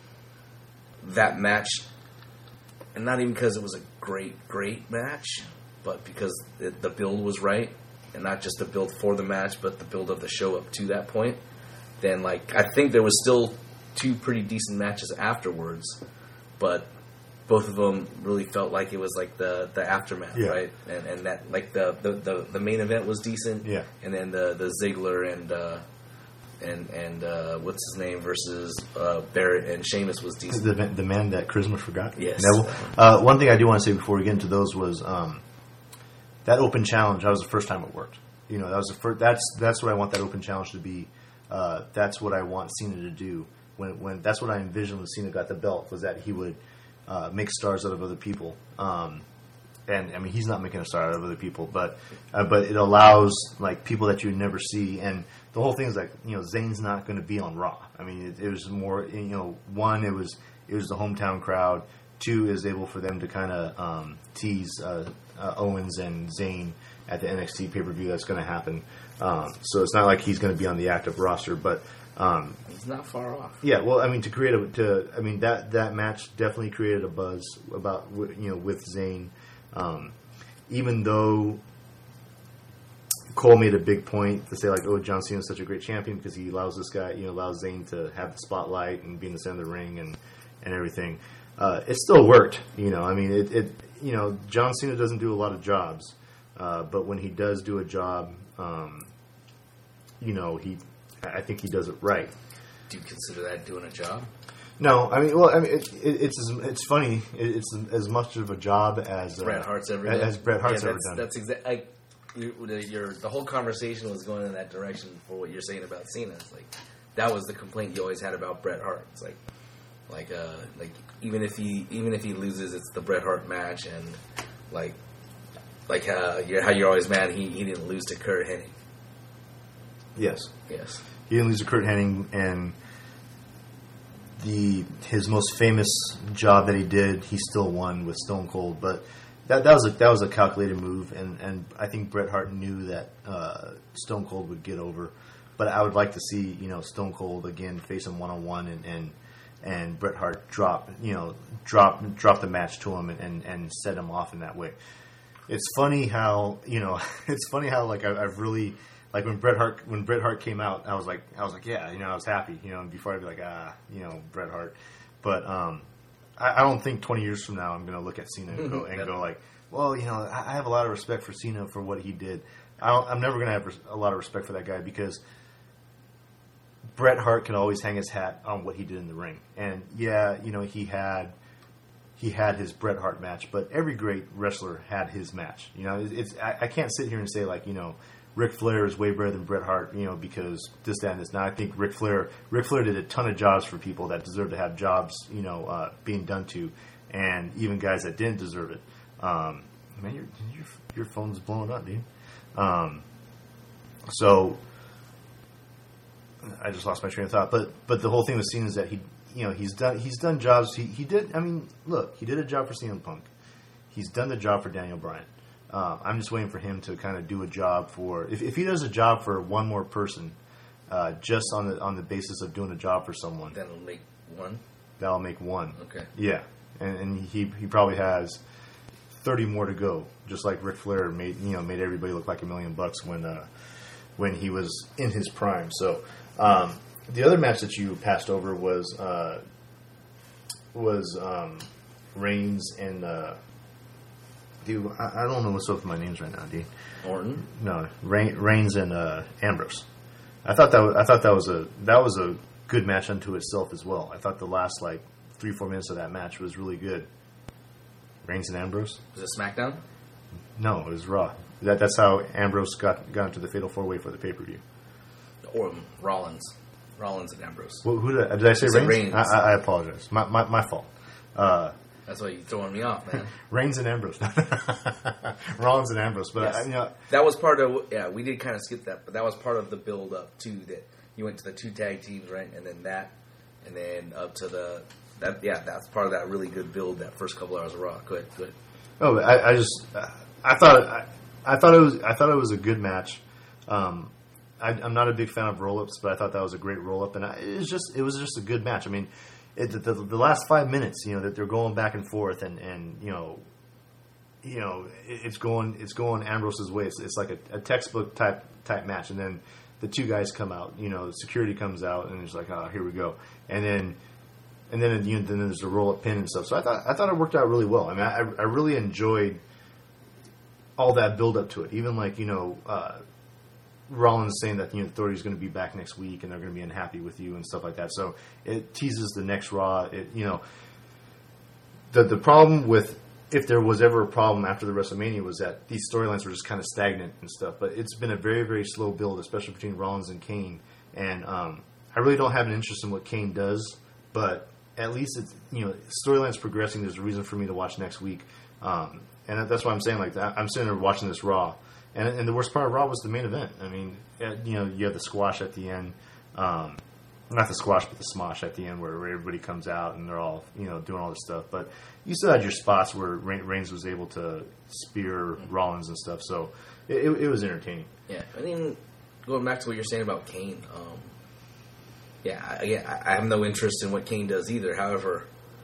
that match, and not even because it was a great, great match, but because it, the build was right, and not just the build for the match, but the build of the show up to that point. Then, like, I think there was still two pretty decent matches afterwards, but both of them really felt like it was like the, the aftermath, yeah. right? And and that like the, the, the, the main event was decent, yeah. And then the the Ziggler and uh, and and uh, what's his name versus uh, Barrett and Sheamus was decent. The the man that Charisma forgot. Yes. Neville. Uh, one thing I do want to say before we get into those was um, that open challenge. That was the first time it worked. You know, that was the first. That's that's what I want that open challenge to be. Uh, that's what I want Cena to do. When when that's what I envisioned when Cena got the belt, was that he would uh, make stars out of other people. Um, and I mean, he's not making a star out of other people, but uh, but it allows like people that you would never see. And the whole thing is like, you know, Zayn's not going to be on Raw. I mean, it, it was more, you know, one, it was it was the hometown crowd. Two, is able for them to kind of um, tease uh, uh, Owens and Zayn at the N X T pay-per-view that's going to happen. Um, so it's not like he's going to be on the active roster, but um, he's not far off. Yeah, well, I mean, to create a, to, I mean that that match definitely created a buzz about, you know, with Zayn. Um, even though Cole made a big point to say like, oh, John Cena is such a great champion because he allows this guy, you know, allows Zayn to have the spotlight and be in the center of the ring and and everything. Uh, it still worked, you know. I mean, it, it, you know, John Cena doesn't do a lot of jobs, uh, but when he does do a job, um, you know, he, I think he does it right. Do you consider that doing a job? No, I mean, well, I mean, it, it, it's it's funny. It, it's as much of a job as uh, Bret Hart's ever done. As Bret Hart's yeah, ever that's, done. That's exactly. Like, you, your the whole conversation was going in that direction for what you're saying about Cena. It's like that was the complaint you always had about Bret Hart. It's like, like, uh, like even if he even if he loses, it's the Bret Hart match, and like, like how you're how you're always mad he he didn't lose to Kurt Hennig. Yes. Yes. He didn't lose to Kurt Hennig, and the his most famous job that he did, he still won with Stone Cold. But that that was a that was a calculated move, and, and I think Bret Hart knew that uh, Stone Cold would get over. But I would like to see, you know, Stone Cold again face him one on one, and and and Bret Hart drop you know drop drop the match to him and, and, and set him off in that way. It's funny how you know it's funny how like I, I've really. Like when Bret Hart when Bret Hart came out, I was like I was like yeah, you know, I was happy, you know, and before I'd be like ah, you know, Bret Hart. But um, I, I don't think twenty years from now I'm going to look at Cena and go and go like, well, you know, I have a lot of respect for Cena for what he did. I don't, I'm never going to have res- a lot of respect for that guy because Bret Hart can always hang his hat on what he did in the ring. And yeah, you know, he had he had his Bret Hart match, but every great wrestler had his match. You know, it's, it's I, I can't sit here and say like, you know, Ric Flair is way better than Bret Hart, you know, because this, that, and this. Now, I think Ric Flair, Ric Flair did a ton of jobs for people that deserve to have jobs, you know, uh, being done to, and even guys that didn't deserve it. Um, man, your, your your phone's blowing up, dude. Um, so I just lost my train of thought. But but the whole thing with Cena is that he, you know, he's done he's done jobs. He he did. I mean, look, he did a job for C M Punk. He's done the job for Daniel Bryan. Uh, I'm just waiting for him to kind of do a job for. If, if he does a job for one more person, uh, just on the on the basis of doing a job for someone, that'll make one. That'll make one. Okay. Yeah, and, and he he probably has thirty more to go. Just like Ric Flair made you know made everybody look like a million bucks when uh, when he was in his prime. So um, the other match that you passed over was uh, was um, Reigns and. Uh, Dude, I, I don't know what's up with my names right now, dude. Orton? No, Reigns and uh, Ambrose. I thought that was, I thought that was a that was a good match unto itself as well. I thought the last like three four minutes of that match was really good. Reigns and Ambrose. Was it SmackDown? No, it was Raw. That that's how Ambrose got got into the Fatal Four Way for the pay per view. Or um, Rollins, Rollins and Ambrose. Well, who did I, did I say? You Reigns? said Reigns. I, I, I apologize. My my, my fault. Uh, That's why you're throwing me off, man. Reigns and Ambrose. Rollins and Ambrose. But Yes. I, you know, that was part of, yeah, we did kind of skip that, but that was part of the build up too, that you went to the two tag teams, right? And then that, and then up to the, that yeah, that's part of that really good build, that first couple hours of Raw. Go ahead, go ahead. oh, I, I just I thought I, I thought it was I thought it was a good match. Um, I, I'm not a big fan of roll ups, but I thought that was a great roll up, and I, it was just it was just a good match. I mean, it, the, the last five minutes, you know, that they're going back and forth, and, and you know, you know, it, it's going it's going Ambrose's way. It's, it's like a, a textbook type type match, and then the two guys come out. You know, security comes out, and it's like, oh, here we go, and then and then you know, then there's the roll up pin and stuff. So I thought I thought it worked out really well. I mean, I, I really enjoyed all that build up to it. Even like you know. Uh, Rollins saying that you know the Authority is going to be back next week and they're going to be unhappy with you and stuff like that. So it teases the next Raw. It, you know, the the problem with if there was ever a problem after the WrestleMania was that these storylines were just kind of stagnant and stuff. But it's been a very very slow build, especially between Rollins and Kane. And um, I really don't have an interest in what Kane does, but at least it's you know storylines progressing. There's a reason for me to watch next week, um, and that's why I'm saying like that. I'm sitting there watching this Raw. And, and the worst part of Raw was the main event. I mean, you know, you have the squash at the end. Um, not the squash, but the smosh at the end where, where everybody comes out and they're all, you know, doing all this stuff. But you still had your spots where Reigns was able to spear Rollins and stuff. So it, it, it was entertaining. Yeah. I mean, going back to what you're saying about Kane, um, yeah, I, yeah, I have no interest in what Kane does either. However,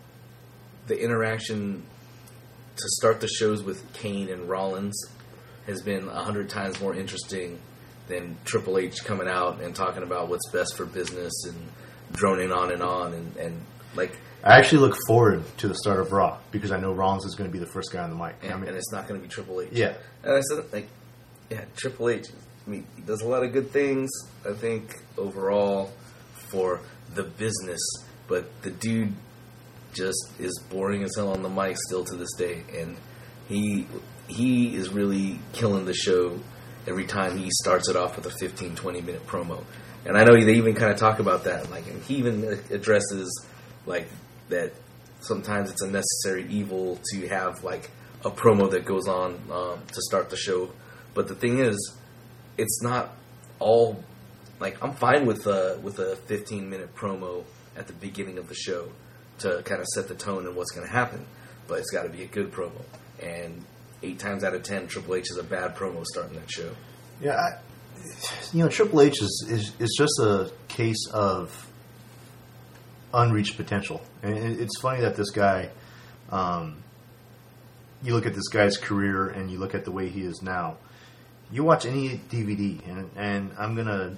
the interaction to start the shows with Kane and Rollins has been a hundred times more interesting than Triple H coming out and talking about what's best for business and droning on and on and, and like. I actually look forward to the start of Raw because I know Rollins is going to be the first guy on the mic. And, I mean, and it's not going to be Triple H. Yeah. And I said, like, yeah, Triple H, I mean, he does a lot of good things, I think, overall for the business, but the dude just is boring as hell on the mic still to this day. And he... He is really killing the show every time he starts it off with a fifteen, twenty minute promo. And I know they even kind of talk about that. Like, and he even addresses, like, that sometimes it's a necessary evil to have, like, a promo that goes on um, to start the show. But the thing is, it's not all, like, I'm fine with a, with a fifteen minute promo at the beginning of the show to kind of set the tone and what's going to happen. But it's got to be a good promo. And eight times out of ten, Triple H is a bad promo starting that show. Yeah, I, you know, Triple H is, is is just a case of unreached potential. And it's funny that this guy, um, you look at this guy's career and you look at the way he is now. You watch any D V D, and and I'm gonna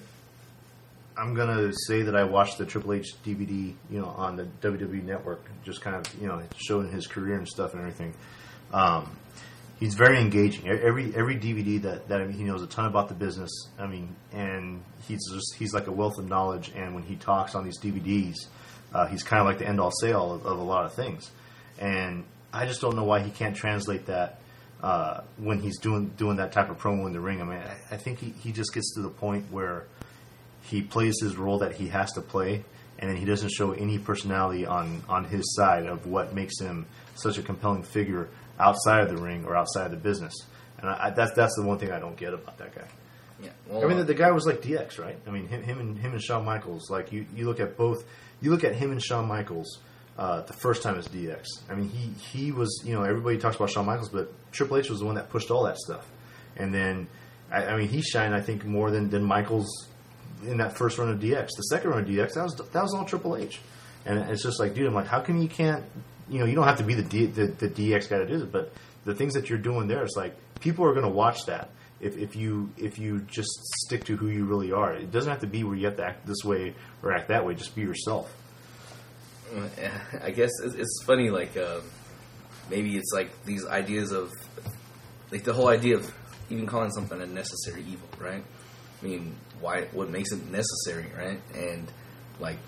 I'm gonna say that I watched the Triple H D V D, you know, on the W W E Network, just kind of you know showing his career and stuff and everything. Um, He's very engaging. Every every D V D that, that I mean, he knows a ton about the business. I mean, and he's just he's like a wealth of knowledge. And when he talks on these D V Ds, uh, he's kind of like the end all say all of, of a lot of things. And I just don't know why he can't translate that uh, when he's doing doing that type of promo in the ring. I mean, I, I think he, he just gets to the point where he plays his role that he has to play, and then he doesn't show any personality on, on his side of what makes him such a compelling figure outside of the ring or outside of the business. And I, I, that's that's the one thing I don't get about that guy. Yeah, well, I mean, the, the guy was like D X, right? I mean, him, him and him and Shawn Michaels. Like you, you look at both. You look at him and Shawn Michaels uh, the first time as D X. I mean, he he was. You know, everybody talks about Shawn Michaels, but Triple H was the one that pushed all that stuff. And then, I, I mean, he shined, I think, more than, than Michaels in that first run of D X. The second run of D X, that was that was all Triple H. And it's just like, dude, I'm like, how come you can't? You know, you don't have to be the D, the, the D X guy that is it, but the things that you're doing there, it's like people are going to watch that if, if you if you just stick to who you really are. It doesn't have to be where you have to act this way or act that way. Just be yourself. I guess it's funny, like uh, maybe it's like these ideas of like the whole idea of even calling something a necessary evil, right? I mean, why? What makes it necessary, right? And like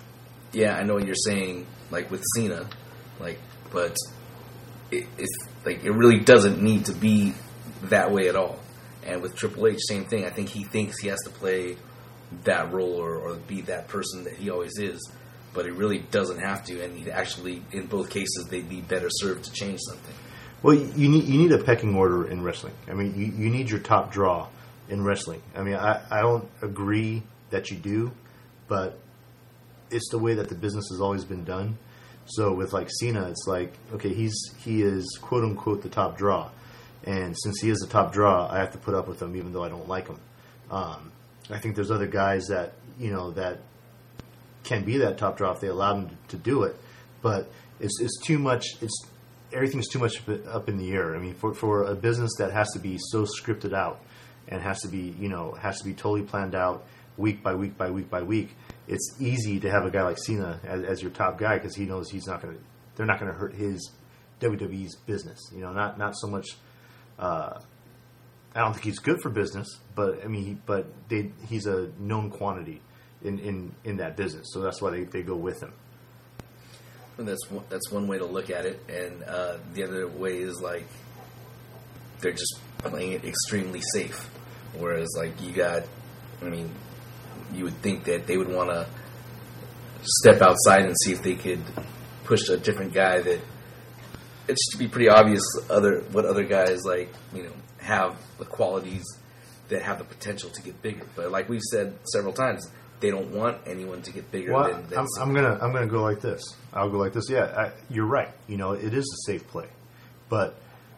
yeah, I know what you're saying, like with Cena, like, but it, it's like it really doesn't need to be that way at all. And with Triple H, same thing. I think he thinks he has to play that role or, or be that person that he always is, but it really doesn't have to. And he actually, in both cases, they'd be better served to change something. Well, you need you need a pecking order in wrestling. I mean, you, you need your top draw in wrestling. I mean, I, I don't agree that you do, but it's the way that the business has always been done. So with like Cena, it's like, okay, he's he is quote unquote the top draw, and since he is the top draw, I have to put up with him even though I don't like him. Um, I think there's other guys that you know that can be that top draw if they allow them to, to do it, but it's it's too much. It's everything's too much up in the air. I mean, for for a business that has to be so scripted out and has to be you know has to be totally planned out week by week by week by week. It's easy to have a guy like Cena as, as your top guy because he knows he's not going to. They're not going to hurt his W W E's business. You know, not not so much. Uh, I don't think he's good for business, but I mean, he, but they, he's a known quantity in, in, in that business, so that's why they, they go with him. And that's one, that's one way to look at it, and uh, the other way is like they're just playing it extremely safe. Whereas, like you got, I mean. You would think that they would want to step outside and see if they could push a different guy that it's to be pretty obvious other what other guys like you know have the qualities that have the potential to get bigger. But like we've said several times, they don't want anyone to get bigger. Well, than, than I'm, I'm gonna I'm gonna go like this. I'll go like this. Yeah, I, you're right. You know, it is a safe play, but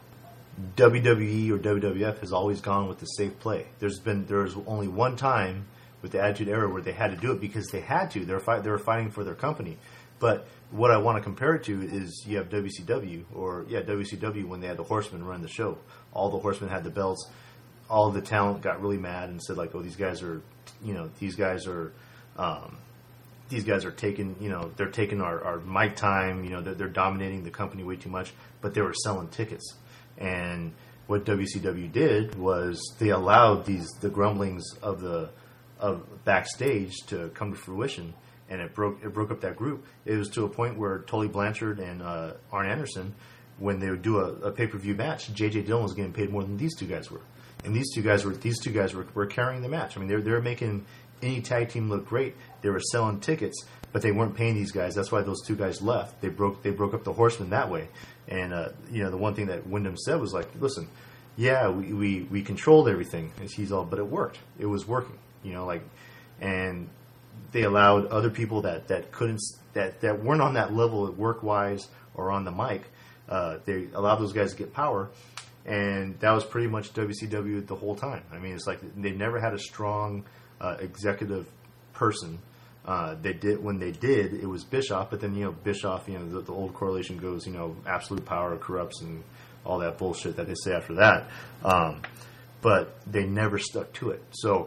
W W E or W W F has always gone with the safe play. There's been there's only one time with the Attitude Era where they had to do it because they had to. They were, fight, they were fighting for their company. But what I want to compare it to is you have W C W, or, yeah, W C W when they had the Horsemen run the show. All the Horsemen had the belts. All the talent got really mad and said, like, oh, these guys are, you know, these guys are, um, these guys are taking, you know, they're taking our, our mic time, you know, they're, they're dominating the company way too much, but they were selling tickets. And what W C W did was they allowed these, the grumblings of the, of backstage to come to fruition, and it broke it broke up that group. It was to a point where Tully Blanchard and uh, Arn Anderson, when they would do a, a pay per view match, J J Dillon was getting paid more than these two guys were, and these two guys were these two guys were, were carrying the match. I mean, they were, they were making any tag team look great. They were selling tickets, but they weren't paying these guys. That's why those two guys left. They broke they broke up the Horsemen that way. And uh, you know, the one thing that Wyndham said was like, listen, yeah, we we, we controlled everything. And he's all, but it worked. It was working. You know, like, and they allowed other people that, that couldn't, that, that weren't on that level work wise or on the mic. Uh, they allowed those guys to get power, and that was pretty much W C W the whole time. I mean, it's like they never had a strong uh, executive person. Uh, they did when they did, it was Bischoff, but then you know Bischoff, you know the, the old correlation goes, you know, absolute power corrupts and all that bullshit that they say after that. Um, but they never stuck to it. So.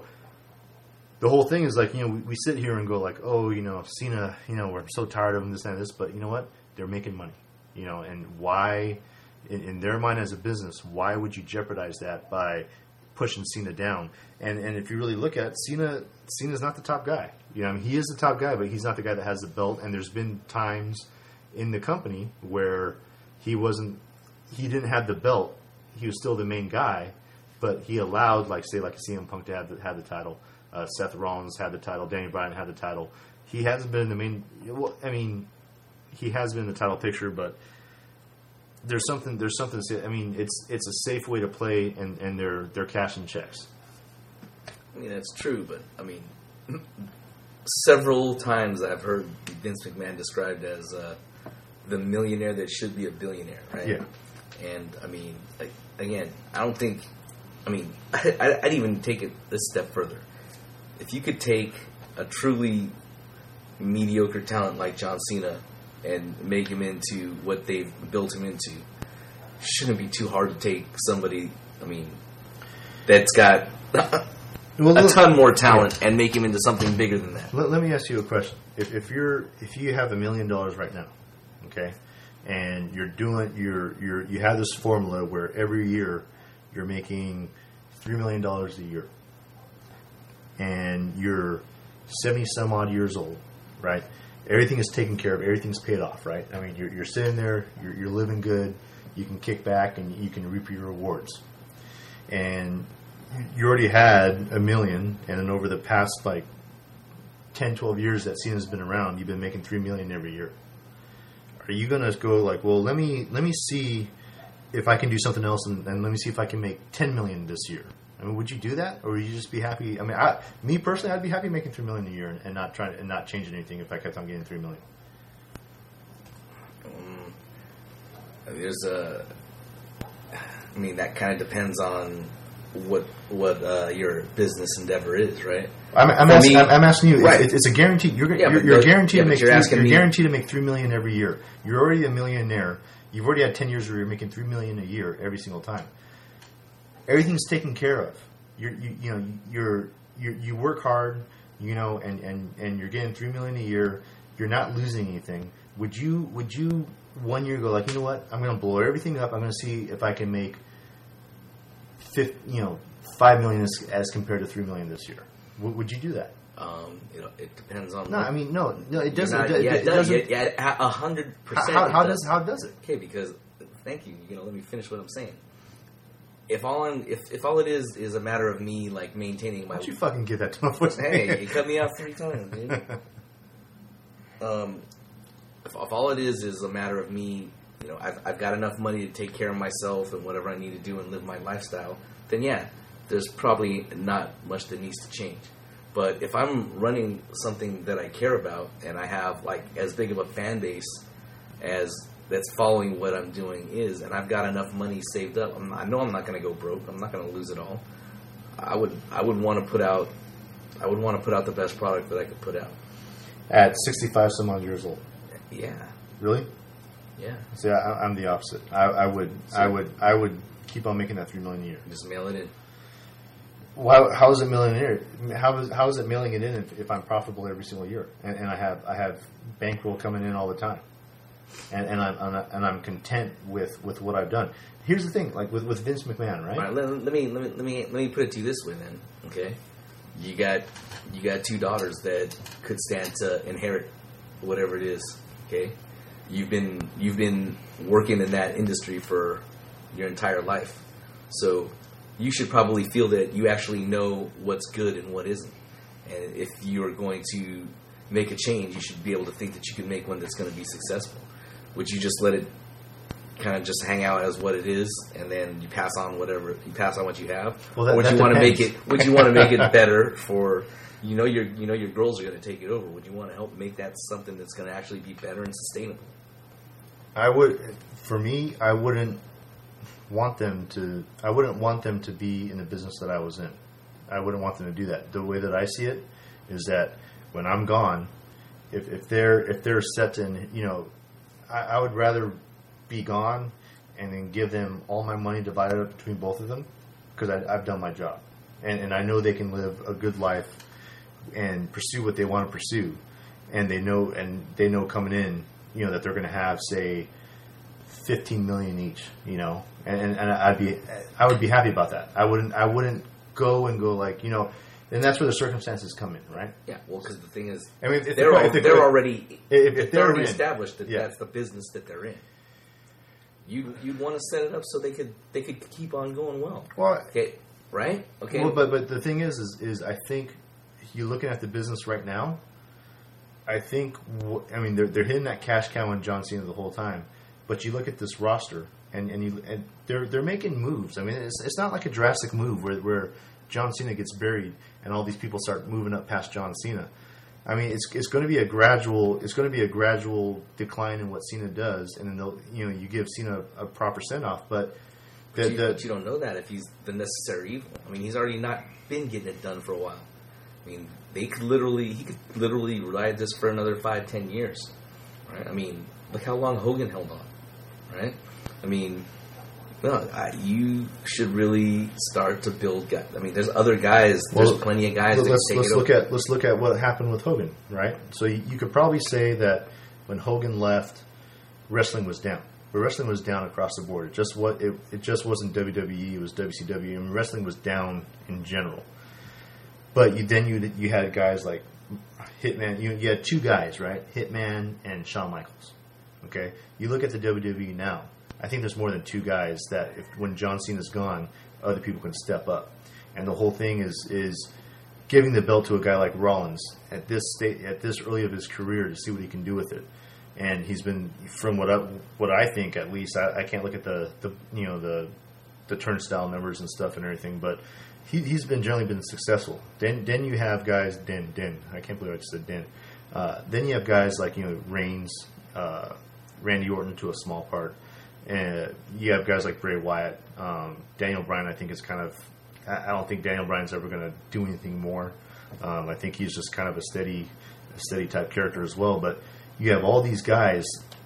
The whole thing is like, you know, we, we sit here and go like, oh, you know, Cena, you know, we're so tired of him, this and this, but you know what? They're making money, you know, and why, in, in their mind as a business, why would you jeopardize that by pushing Cena down? And and if you really look at it, Cena, Cena's not the top guy. You know, I mean, he is the top guy, but he's not the guy that has the belt. And there's been times in the company where he wasn't, he didn't have the belt. He was still the main guy, but he allowed, like, say, like a C M Punk to have the, have the title. Uh, Seth Rollins had the title. Danny Bryan had the title. He hasn't been in the main. Well, I mean, he has been in the title picture, but there's something. There's something. To say, I mean, it's it's a safe way to play, and, and they're they're cashing checks. I mean, that's true, but I mean, several times I've heard Vince McMahon described as uh, the millionaire that should be a billionaire, right? Yeah. And I mean, like, again, I don't think. I mean, I, I'd even take it a step further. If you could take a truly mediocre talent like John Cena and make him into what they've built him into, shouldn't be too hard to take somebody, I mean, that's got well, a look, ton more talent yeah. and make him into something bigger than that. Let, let me ask you a question. If, if you're if you have a million dollars right now, okay, and you're doing you're you're you have this formula where every year you're making three million dollars a year. And you're seventy some odd years old, right? everything is taken care of, everything's paid off, right? I mean, you're, you're sitting there, you're, you're living good, you can kick back and you can reap your rewards. And you already had a million, and then over the past like ten, twelve years that Cena's been around, you've been making three million every year. Are you going to go like, well, let me let me see if I can do something else, and, and let me see if I can make ten million this year? I mean, would you do that, or would you just be happy? I mean, I, me personally, I'd be happy making three million a year and, and not trying and not changing anything if I kept on getting three million. Um, there's a, I mean, that kind of depends on what what uh, your business endeavor is, right? I'm, I'm, asking, me, I'm, I'm asking you. Right. It's, it's a guarantee. You're, yeah, you're, you're the, guaranteed yeah, to make. You're, three, you're me, guaranteed to make three million every year. You're already a millionaire. You've already had ten years where you're making three million a year every single time. Everything's taken care of. You're, you, you know, you're, you're you work hard, you know, and, and, and you're getting three million a year. You're not losing anything. Would you would you one year go like, you know what? I'm going to blow everything up. I'm going to see if I can make, fifty, you know, five million as, as compared to three million this year. W- would you do that? Um, you know, it depends on. No, I mean, no, no, it doesn't. Not, it, yeah, it, it does. doesn't. Yeah, a hundred percent. How, how it does how does it? Okay, because thank you. You know, let me finish what I'm saying. If all I'm, if if all it is is a matter of me like maintaining my. Why don't you fucking get that to my voice? Hey, you cut me off three times, dude. um, if, if all it is is a matter of me, you know, I've I've got enough money to take care of myself and whatever I need to do and live my lifestyle, then yeah, there's probably not much that needs to change. But if I'm running something that I care about and I have like as big of a fan base as that's following what I'm doing is, and I've got enough money saved up, I'm not, I know I'm not going to go broke. I'm not going to lose it all. I would I would want to put out I would want to put out the best product that I could put out. At sixty-five some odd years old. Yeah. Really? Yeah. See, I, I'm the opposite. I, I would So- I would I would keep on making that three million a year. Just mail it in. Why, how is it millionaire? How is how is it mailing it in if, if I'm profitable every single year and, and I have I have bankroll coming in all the time, and and I'm, I'm and I'm content with, with what I've done. Here's the thing, like with, with Vince McMahon, right? All right, let, let me let me let me let me put it to you this way then. Okay, you got you got two daughters that could stand to inherit whatever it is. Okay, you've been you've been working in that industry for your entire life, so you should probably feel that you actually know what's good and what isn't. And if you're going to make a change, you should be able to think that you can make one that's going to be successful. Would you just let it kind of just hang out as what it is, and then you pass on whatever you pass on what you have? Well, that, or would that you want to make depends. it? Would you want to make it better for you know your you know your girls are going to take it over? Would you want to help make that something that's going to actually be better and sustainable? I would, for me, I wouldn't want them to. I wouldn't want them to be in the business that I was in. I wouldn't want them to do that. The way that I see it is that when I'm gone, if, if they're if they're set in, you know, I, I would rather be gone and then give them all my money divided up between both of them because I've done my job, and and I know they can live a good life and pursue what they want to pursue, and they know and they know coming in, you know, that they're going to have say fifteen million each, you know, and and I'd be I would be happy about that. I wouldn't I wouldn't go and go like, you know, and that's where the circumstances come in, right? Yeah, well, because the thing is, I mean, if they're they're, al- if they're, they're already if, if they're they're already in, established that yeah. that's the business that they're in. You you'd want to set it up so they could they could keep on going well. Well, Okay, right? Okay. Well, but but the thing is, is, is I think you're looking at the business right now. I think wh- I mean they're they're hitting that cash cow in John Cena the whole time, but you look at this roster and, and you and they're they're making moves. I mean, it's it's not like a drastic move where where John Cena gets buried and all these people start moving up past John Cena. I mean, it's it's going to be a gradual it's going to be a gradual decline in what Cena does, and then they'll you know you give Cena a, a proper send off, but. The, But you, the, but you don't know that if he's the necessary evil. I mean, he's already not been getting it done for a while. I mean, they could literally, he could literally ride this for another five, ten years, right? I mean, look how long Hogan held on, right? I mean, no, I, you should really start to build guys. I mean, there's other guys. There's Well, plenty of guys that let's can take let's it look over. at let's look at what happened with Hogan, right? So you, you could probably say that when Hogan left, wrestling was down. But wrestling was down across the board. It just what it, it just wasn't W W E. It was W C W. I mean, wrestling was down in general. But you then you you had guys like Hitman, you, you had two guys, right? Hitman and Shawn Michaels. Okay? You look at the W W E now, I think there's more than two guys that if when John Cena's gone, other people can step up. And the whole thing is is giving the belt to a guy like Rollins at this state, at this early of his career to see what he can do with it. And he's been, from what I, what I think at least, I, I can't look at the, the you know the the turnstile numbers and stuff and everything, but he, he's been generally been successful. Then then you have guys, Den Den, I can't believe I just said Den. Uh, then you have guys like you know Reigns, uh, Randy Orton to a small part. And you have guys like Bray Wyatt. Um, Daniel Bryan, I think, is kind of... I don't think Daniel Bryan's ever going to do anything more. Um, I think he's just kind of a steady a steady type character as well. But you have all these guys.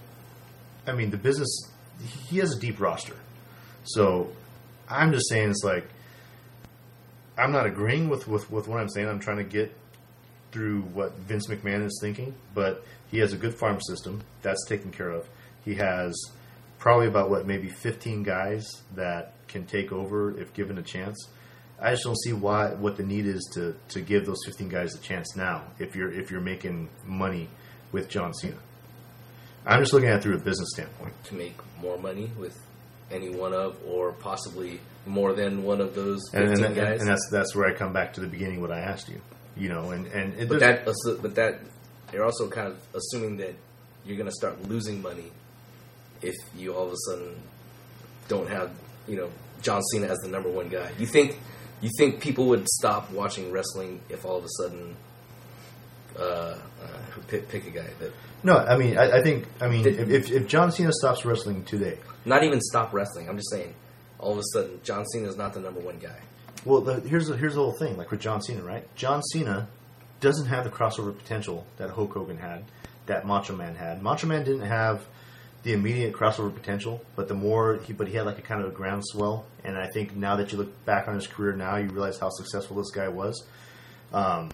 I mean, the business... He has a deep roster. So I'm just saying it's like... I'm not agreeing with, with, with what I'm saying. I'm trying to get through what Vince McMahon is thinking. But he has a good farm system. That's taken care of. He has... probably about, what, maybe fifteen guys that can take over if given a chance. I just don't see why what the need is to, to give those fifteen guys a chance now if you're if you're making money with John Cena. I'm just looking at it through a business standpoint. To make more money with any one of, or possibly more than one of those fifteen and, and, guys. And that's that's where I come back to the beginning what I asked you. You know, and, and it, but that but that you're also kind of assuming that you're going to start losing money if you all of a sudden don't have, you know, John Cena as the number one guy. You think you think people would stop watching wrestling if all of a sudden uh, uh, pick, pick a guy that... No, I mean, I, I think, I mean, did, if if John Cena stops wrestling today... Not even stop wrestling. I'm just saying, all of a sudden, John Cena is not the number one guy. Well, the, here's, the, here's the whole thing, like with John Cena, right? John Cena doesn't have the crossover potential that Hulk Hogan had, that Macho Man had. Macho Man didn't have the immediate crossover potential, but the more he, but he had like a kind of a groundswell, and I think now that you look back on his career now, you realize how successful this guy was. Um,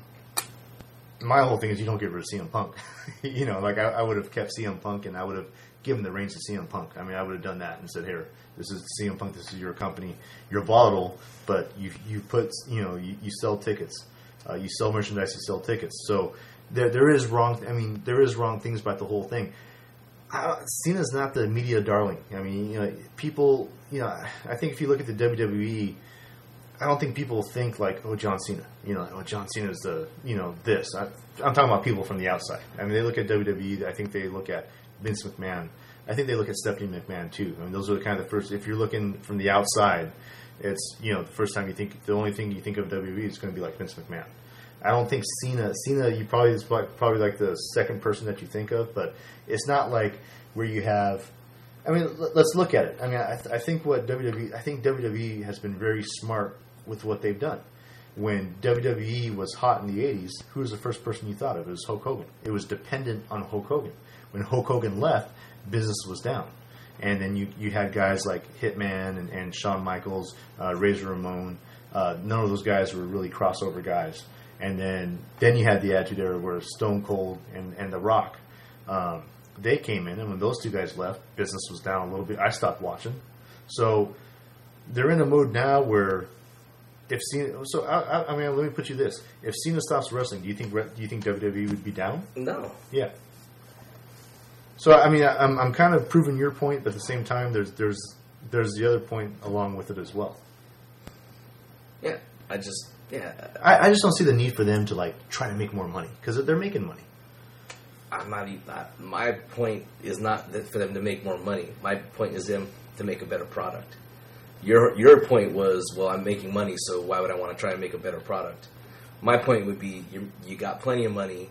my whole thing is you don't get rid of C M Punk. You know, like I, I would have kept C M Punk, and I would have given the reins to C M Punk. I mean, I would have done that and said, "Here, this is C M Punk. This is your company. You're volatile, but you you put you know you, you sell tickets, uh, you sell merchandise, you sell tickets. So there there is wrong. I mean, there is wrong things about the whole thing." Uh, Cena's not the media darling. I mean, you know, people, you know, I think if you look at the W W E, I don't think people think like, oh, John Cena, you know, oh, John Cena's the, you know, this. I, I'm talking about people from the outside. I mean, they look at W W E, I think they look at Vince McMahon. I think they look at Stephanie McMahon too. I mean, those are the kind of the first, if you're looking from the outside, it's, you know, the first time you think, the only thing you think of W W E is going to be like Vince McMahon. I don't think Cena, Cena, you probably is probably like the second person that you think of, but it's not like where you have, I mean, let's look at it. I mean, I, th- I think what W W E, I think W W E has been very smart with what they've done. When W W E was hot in the eighties, who was the first person you thought of? It was Hulk Hogan. It was dependent on Hulk Hogan. When Hulk Hogan left, business was down. And then you, you had guys like Hitman and, and Shawn Michaels, uh, Razor Ramon. Uh, none of those guys were really crossover guys. And then, then you had the Attitude Era where Stone Cold and, and The Rock, um, they came in, and when those two guys left, business was down a little bit. I stopped watching. So they're in a mode now where if Cena, so I, I, I mean, let me put you this: if Cena stops wrestling, do you think do you think W W E would be down? No. Yeah. So I mean, I'm I'm kind of proving your point, but at the same time, there's there's there's the other point along with it as well. Yeah, I just. Yeah, I, I just don't see the need for them to like try to make more money because they're making money. I'm not. Even, I, my point is not that for them to make more money. My point is them to make a better product. Your your point was, well, I'm making money, so why would I want to try and make a better product? My point would be, you you got plenty of money.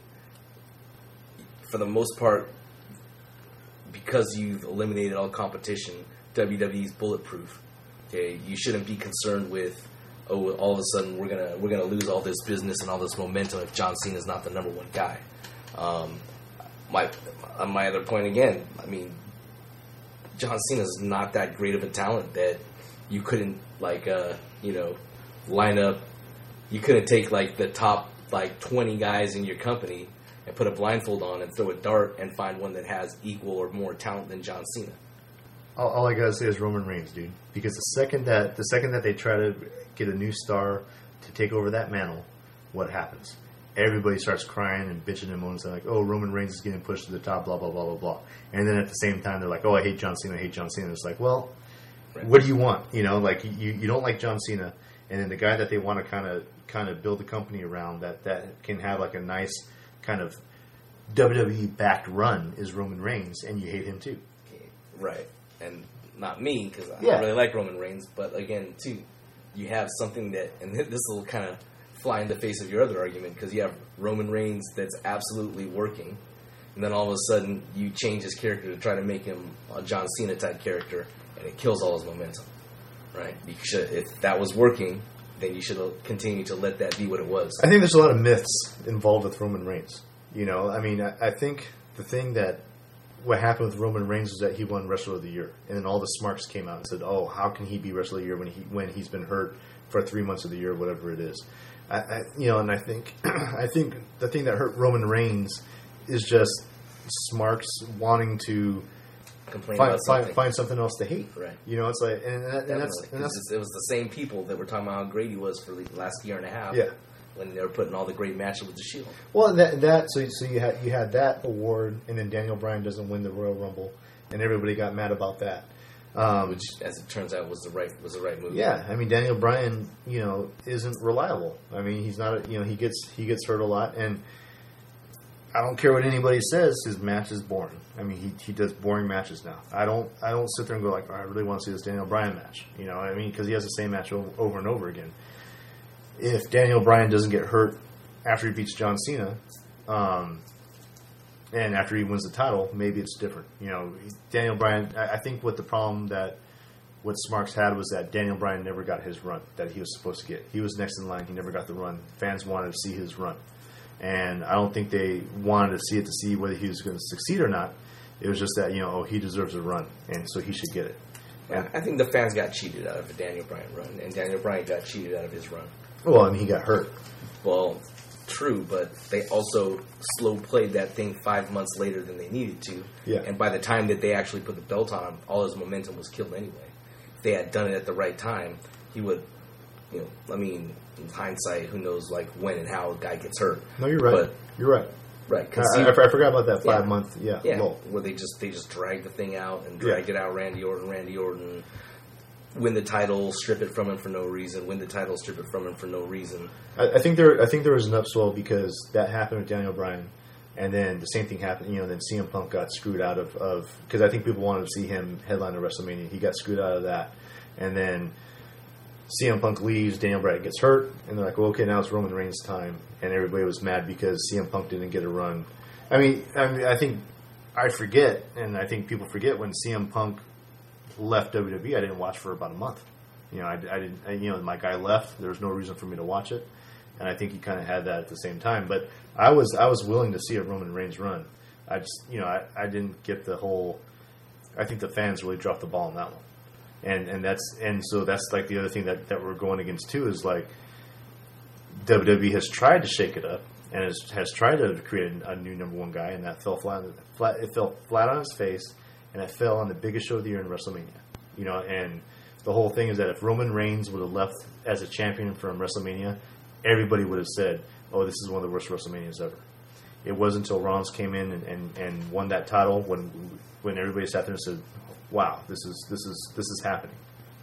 For the most part, because you've eliminated all competition, W W E's bulletproof. Okay, you shouldn't be concerned with, oh, all of a sudden we're gonna we're gonna lose all this business and all this momentum if John Cena is not the number one guy. Um, my on my other point again, I mean, John Cena is not that great of a talent that you couldn't like uh, you know line up. You couldn't take like the top like twenty guys in your company and put a blindfold on and throw a dart and find one that has equal or more talent than John Cena. All, all I gotta say is Roman Reigns, dude. Because the second that the second that they try to get a new star to take over that mantle, what happens? everybody starts crying and bitching and moaning, like, oh, Roman Reigns is getting pushed to the top, blah, blah, blah, blah, blah. And then at the same time, they're like, oh, I hate John Cena, I hate John Cena. It's like, well, right. What do you want? You know, like, you, you don't like John Cena, and then the guy that they want to kind of kind of build the company around that, that can have, like, a nice kind of W W E-backed run is Roman Reigns, and you hate him, too. Right. And not me, because I yeah. don't really like Roman Reigns, but again, too, you have something that, and this will kind of fly in the face of your other argument, because you have Roman Reigns that's absolutely working, and then all of a sudden you change his character to try to make him a John Cena type character, and it kills all his momentum, right? You should, if that was working, then you should continue to let that be what it was. I think there's a lot of myths involved with Roman Reigns. You know, I mean, I, I think the thing that what happened with Roman Reigns was that he won Wrestler of the Year, and then all the smarks came out and said, "Oh, how can he be Wrestler of the Year when he when he's been hurt for three months of the year, whatever it is?" I, I you know, and I think I think the thing that hurt Roman Reigns is just smarks wanting to complain find, about something. Find, find something else to hate. Right. You know, it's like, and, that, and that's, and that's it was the same people that were talking about how great he was for the last year and a half. Yeah. When they were putting all the great matches with the Shield. Well, that that so so you had you had that award, and then Daniel Bryan doesn't win the Royal Rumble, and everybody got mad about that. Um, Which, as it turns out, was the right was the right move. Yeah, I mean Daniel Bryan, you know, isn't reliable. I mean, he's not. A, you know, he gets he gets hurt a lot, and I don't care what anybody says. His match is boring. I mean, he he does boring matches now. I don't I don't sit there and go like, oh, I really want to see this Daniel Bryan match. You know, what I mean, because he has the same match over, over and over again. If Daniel Bryan doesn't get hurt after he beats John Cena, um, and after he wins the title, maybe it's different. You know, Daniel Bryan, I, I think what the problem that what Smarks had was that Daniel Bryan never got his run that he was supposed to get. He was next in line. He never got the run. Fans wanted to see his run. And I don't think they wanted to see it to see whether he was going to succeed or not. It was just that, you know, oh, he deserves a run, and so he should get it. And I think the fans got cheated out of a Daniel Bryan run, and Daniel Bryan got cheated out of his run. Well, I mean, he got hurt. Well, true, but they also slow played that thing five months later than they needed to. Yeah. And by the time that they actually put the belt on him, all his momentum was killed anyway. If they had done it at the right time, he would, you know, I mean, in hindsight, who knows, like, when and how a guy gets hurt. No, you're right. But, you're right. Right. I, I, I forgot about that five yeah, month, yeah. Yeah, lull. where they just, they just dragged the thing out and dragged yeah. it out, Randy Orton, Randy Orton, win the title, strip it from him for no reason, win the title, strip it from him for no reason. I, I think there I think there was an upswell because that happened with Daniel Bryan, and then the same thing happened, you know, then C M Punk got screwed out of, of because I think people wanted to see him headline at WrestleMania. He got screwed out of that. And then C M Punk leaves, Daniel Bryan gets hurt, and they're like, well, okay, now it's Roman Reigns' time. And everybody was mad because C M Punk didn't get a run. I mean, I mean, I think I forget, and I think people forget when C M Punk left W W E, I didn't watch for about a month. You know, I, I didn't. I, you know, my guy left. There was no reason for me to watch it, and I think he kind of had that at the same time. But I was, I was willing to see a Roman Reigns run. I just, you know, I, I didn't get the whole. I think the fans really dropped the ball on that one, and and that's and so that's like the other thing that, that we're going against too is like W W E has tried to shake it up and has has tried to create a new number one guy, and that fell flat. flat it fell flat on his face. And it fell on the biggest show of the year in WrestleMania. You know, and the whole thing is that if Roman Reigns would have left as a champion from WrestleMania, everybody would have said, oh, this is one of the worst WrestleManias ever. It wasn't until Rollins came in and, and, and won that title when when everybody sat there and said, wow, this is this is this is happening.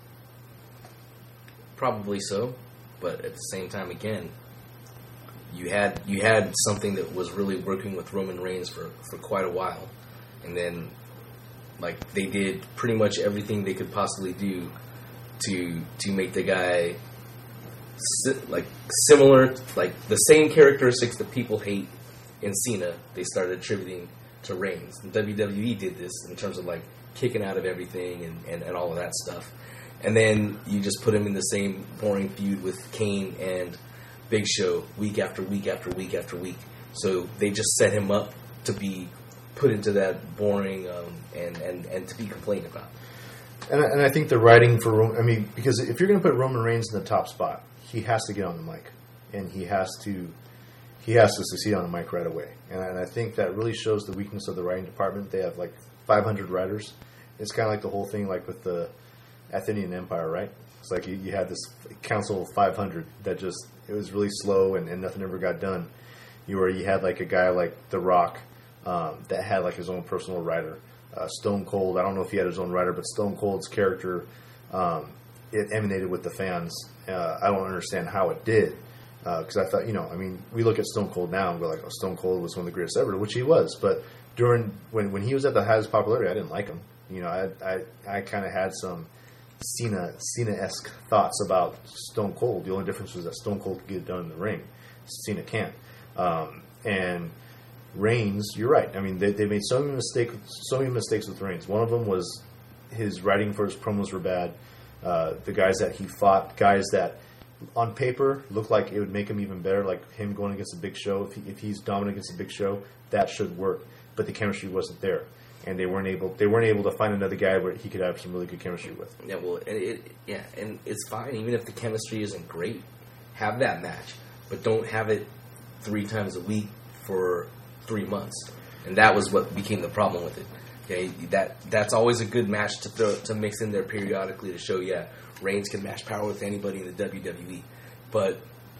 Probably so, but at the same time, again, you had you had something that was really working with Roman Reigns for, for quite a while, and then like they did pretty much everything they could possibly do to to make the guy si- like similar, like the same characteristics that people hate in Cena. They started attributing to Reigns. And W W E did this in terms of like kicking out of everything and, and, and all of that stuff. And then you just put him in the same boring feud with Kane and Big Show week after week after week after week. So they just set him up to be put into that boring um, and, and, and to be complained about. And I, and I think the writing for Roman, I mean, because if you're going to put Roman Reigns in the top spot, he has to get on the mic, and he has to he has to succeed on the mic right away. And, and I think that really shows the weakness of the writing department. They have like five hundred writers. It's kind of like the whole thing, like with the Athenian Empire, right? It's like you, you had this council of five hundred that just it was really slow and, and nothing ever got done. You where you had like a guy like The Rock um, that had like his own personal writer. Uh, Stone Cold, I don't know if he had his own writer, but Stone Cold's character, um, it emanated with the fans. Uh, I don't understand how it did. Because uh, I thought, you know, I mean, we look at Stone Cold now and we're like, oh, Stone Cold was one of the greatest ever, which he was. But during when when he was at the highest popularity, I didn't like him. You know, I I, I kind of had some Cena Cena-esque thoughts about Stone Cold. The only difference was that Stone Cold could get it done in the ring. Cena can't. Um, and Reigns, you're right. I mean, they they made so many mistakes, so many mistakes with Reigns. One of them was his writing for his promos were bad. Uh, the guys that he fought, guys that on paper looked like it would make him even better, like him going against a Big Show. If, he, if he's dominant against a Big Show, that should work. But the chemistry wasn't there, and they weren't able. They weren't able to find another guy where he could have some really good chemistry with. Yeah, well, and it, yeah, and it's fine even if the chemistry isn't great. Have that match, but don't have it three times a week for three months. And that was what became the problem with it. Okay, that that's always a good match to throw to mix in there periodically to show, yeah, Reigns can match power with anybody in the W W E. But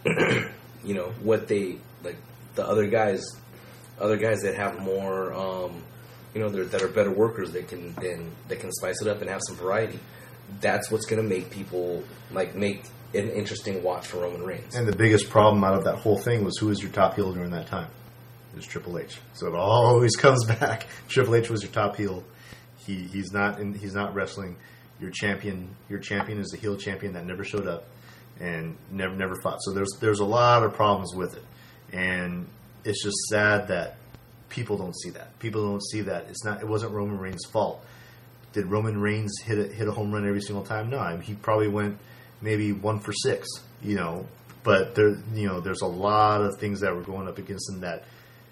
you know what they like the other guys, other guys that have more, um, you know, that are better workers. They can then they can spice it up and have some variety. That's what's going to make people like make an interesting watch for Roman Reigns. And the biggest problem out of that whole thing was who was your top heel during that time. It was Triple H. So it always comes back. Triple H was your top heel. He he's not in, he's not wrestling. Your champion your champion is a heel champion that never showed up and never never fought. So there's there's a lot of problems with it. And it's just sad that people don't see that. People don't see that it's not it wasn't Roman Reigns' fault. Did Roman Reigns hit a hit a home run every single time? No. I mean, he probably went maybe one for six, you know. But there you know, there's a lot of things that were going up against him that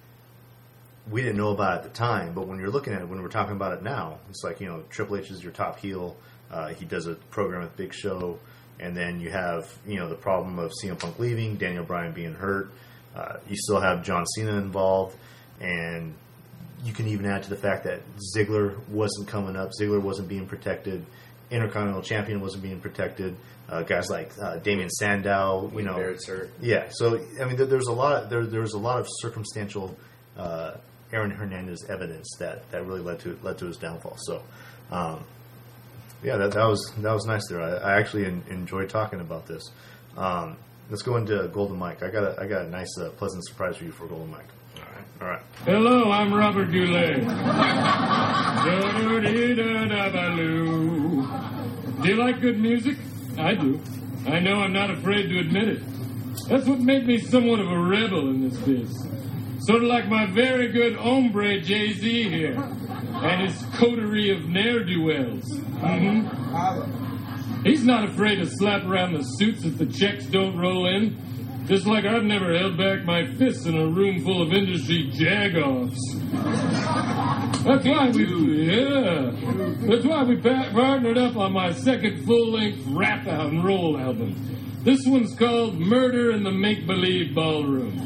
we didn't know about at the time, but when you're looking at it, when we're talking about it now, it's like, you know, Triple H is your top heel. Uh, he does a program with Big Show, and then you have, you know, the problem of C M Punk leaving, Daniel Bryan being hurt. Uh, you still have John Cena involved, and you can even add to the fact that Ziggler wasn't coming up. Ziggler wasn't being protected. Intercontinental Champion wasn't being protected. Uh, guys like uh, Damien Sandow, you know, Barrett's hurt. Yeah. So I mean, there, there's a lot. Of, there, there's a lot of circumstantial. Uh, Aaron Hernandez evidence that, that really led to led to his downfall. So, um, yeah, that, that was that was nice there. I, I actually en- enjoyed talking about this. Um, let's go into Golden Mike. I got a, I got a nice, uh, pleasant surprise for you for Golden Mike. All right, all right. Hello, I'm Robert Goulet. Do you like good music? I do. I know I'm not afraid to admit it. That's what made me somewhat of a rebel in this biz. Sort of like my very good hombre Jay-Z here, and his coterie of ne'er-do-wells. Mm-hmm. He's not afraid to slap around the suits if the checks don't roll in, just like I've never held back my fists in a room full of industry jag-offs. That's why we, yeah, that's why we pa- partnered up on my second full-length rap and roll album. This one's called Murder in the Make-Believe Ballroom.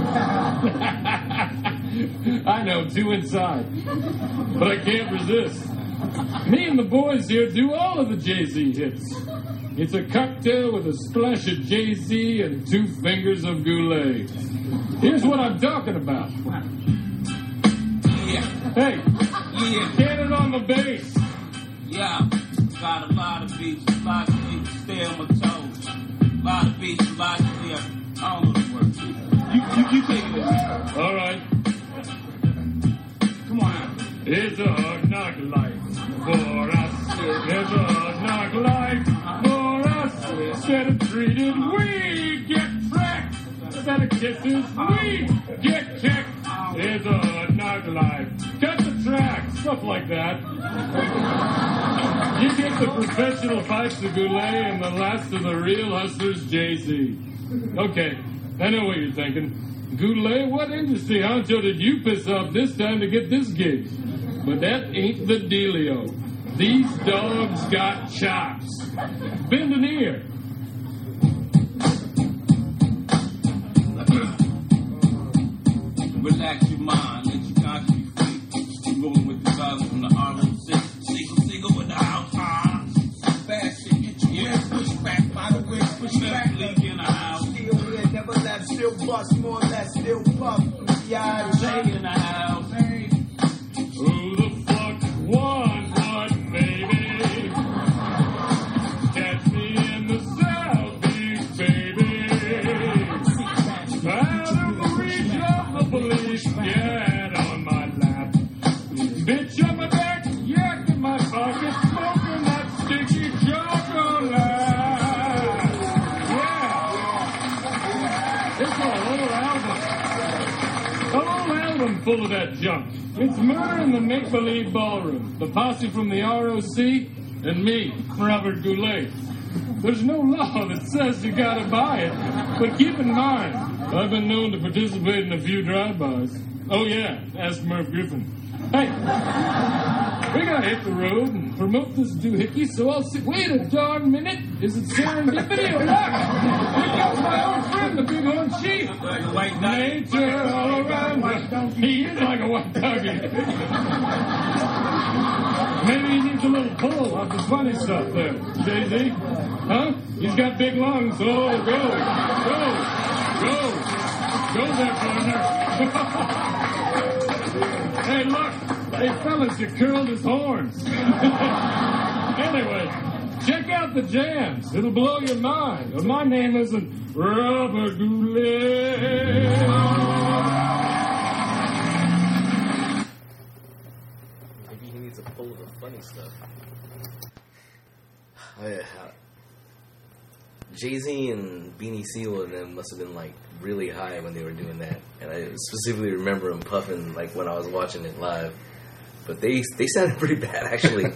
I know, two inside. But I can't resist. Me and the boys here do all of the Jay-Z hits. It's a cocktail with a splash of Jay-Z and two fingers of Goulet. Here's what I'm talking about. Yeah. Hey, Yeah. get it on the bass. Yeah. Got a lot of beats, a lot of beats, stay on my toes. A lot of beats, a lot of beats. I don't know the words. You, you, you take it. All right. Come on out. It's a hard knock life for us. It's a hard knock life for us. Instead of treated, we get tracked. Instead of kisses, we get kicked. It's a hard knock life. Cut the track. Stuff like that. You get the professional pipes of Goulet and the last of the real hustlers, Jay-Z. Okay, I know what you're thinking. Goulet, what industry honcho did you piss off this time to get this gig? But that ain't the dealio. These dogs got chops. Bend an ear. Relax your mind, let your conscience free. You rolling with the guys from the R O six. Single, single with the house. Ah, fast shit, get your yeah. Push back, by the way, push back. Leak in the house. Still here, never left, still bust, more or less, still puff. full of that junk. It's Murder in the Make-Believe Ballroom, the posse from the R O C, and me, Robert Goulet. There's no law that says you gotta buy it, but keep in mind, I've been known to participate in a few drive-bys. Oh yeah, ask Murph Griffin. Hey, we gotta hit the road and promote this doohickey, so I'll see. Wait a darn minute! Is it serendipity or what? Here comes my old friend, the bighorn chief. Like a white doggy. Nature all around. He is like a white doggy. Maybe he needs a little pull off the funny stuff there, Jay-Z. Huh? He's got big lungs. Oh, go, go, go, go there, partner. Hey, look. Hey, fellas, you curled his horns. Anyway, check out the jams. It'll blow your mind. Well, my name isn't Robert Goulet. Maybe he needs a pull of the funny stuff. Oh, yeah. Jay-Z and Beanie Seal and them must have been like really high when they were doing that. And I specifically remember them puffing like when I was watching it live. But they they sounded pretty bad, actually.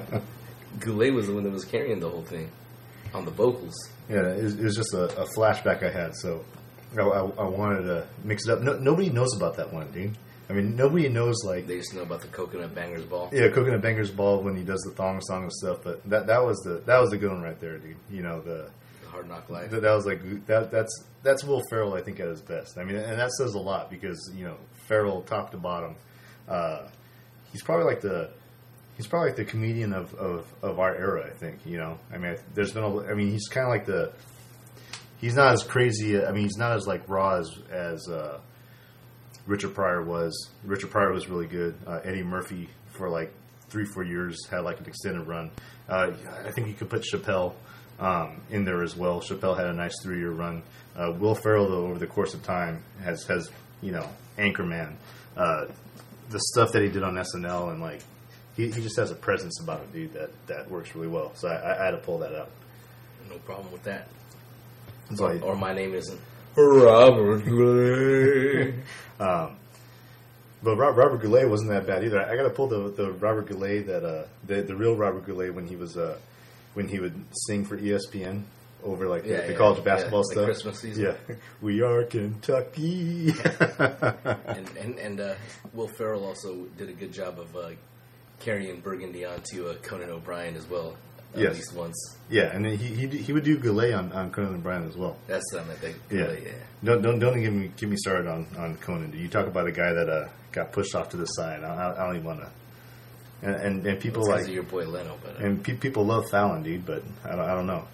Goulet was the one that was carrying the whole thing on the vocals. Yeah, it was, it was just a, a flashback I had, so I, I, I wanted to mix it up. No, nobody knows about that one, dude. I mean, nobody knows, like... They just know about the Coconut Bangers Ball. Yeah, Coconut Bangers Ball when he does the thong song and stuff, but that that was the that was the good one right there, dude. You know, the... the Hard Knock Life. That, that was like... that that's that's Will Ferrell, I think, at his best. I mean, and that says a lot because, you know, Ferrell, top to bottom... Uh, He's probably like the, he's probably like the comedian of, of, of our era. I think, you know. I mean, there's been. A, I mean, he's kind of like the. He's not as crazy. I mean, he's not as like raw as as uh, Richard Pryor was. Richard Pryor was really good. Uh, Eddie Murphy for like three, four years had like an extended run. Uh, I think you could put Chappelle um, in there as well. Chappelle had a nice three year run. Uh, Will Ferrell, though, over the course of time, has has you know Anchorman. Uh, the stuff that he did on S N L and like he, he just has a presence about it, dude, that, that works really well. So I, I had to pull that up. No problem with that. Or, or my name isn't Robert Goulet. um, but Robert Goulet wasn't that bad either. I got to pull the the Robert Goulet that uh the the real Robert Goulet when he was uh when he would sing for E S P N over like yeah, the, the yeah, college basketball yeah, stuff. Like Christmas season. Yeah, we are Kentucky. and and, and uh, Will Ferrell also did a good job of uh, carrying Burgundy onto uh, Conan O'Brien as well. At Yes. least once. Yeah, and then he he he would do Goulet on, on Conan O'Brien as well. That's what I meant. That Yeah. Goulet, yeah. Don't don't don't get me get me started on, on Conan. You talk about a guy that uh, got pushed off to the side. I, I don't even want to. And, and and people Well, it's 'cause like of your boy Leno, but uh, and pe- people love Fallon, dude. But I don't I don't know.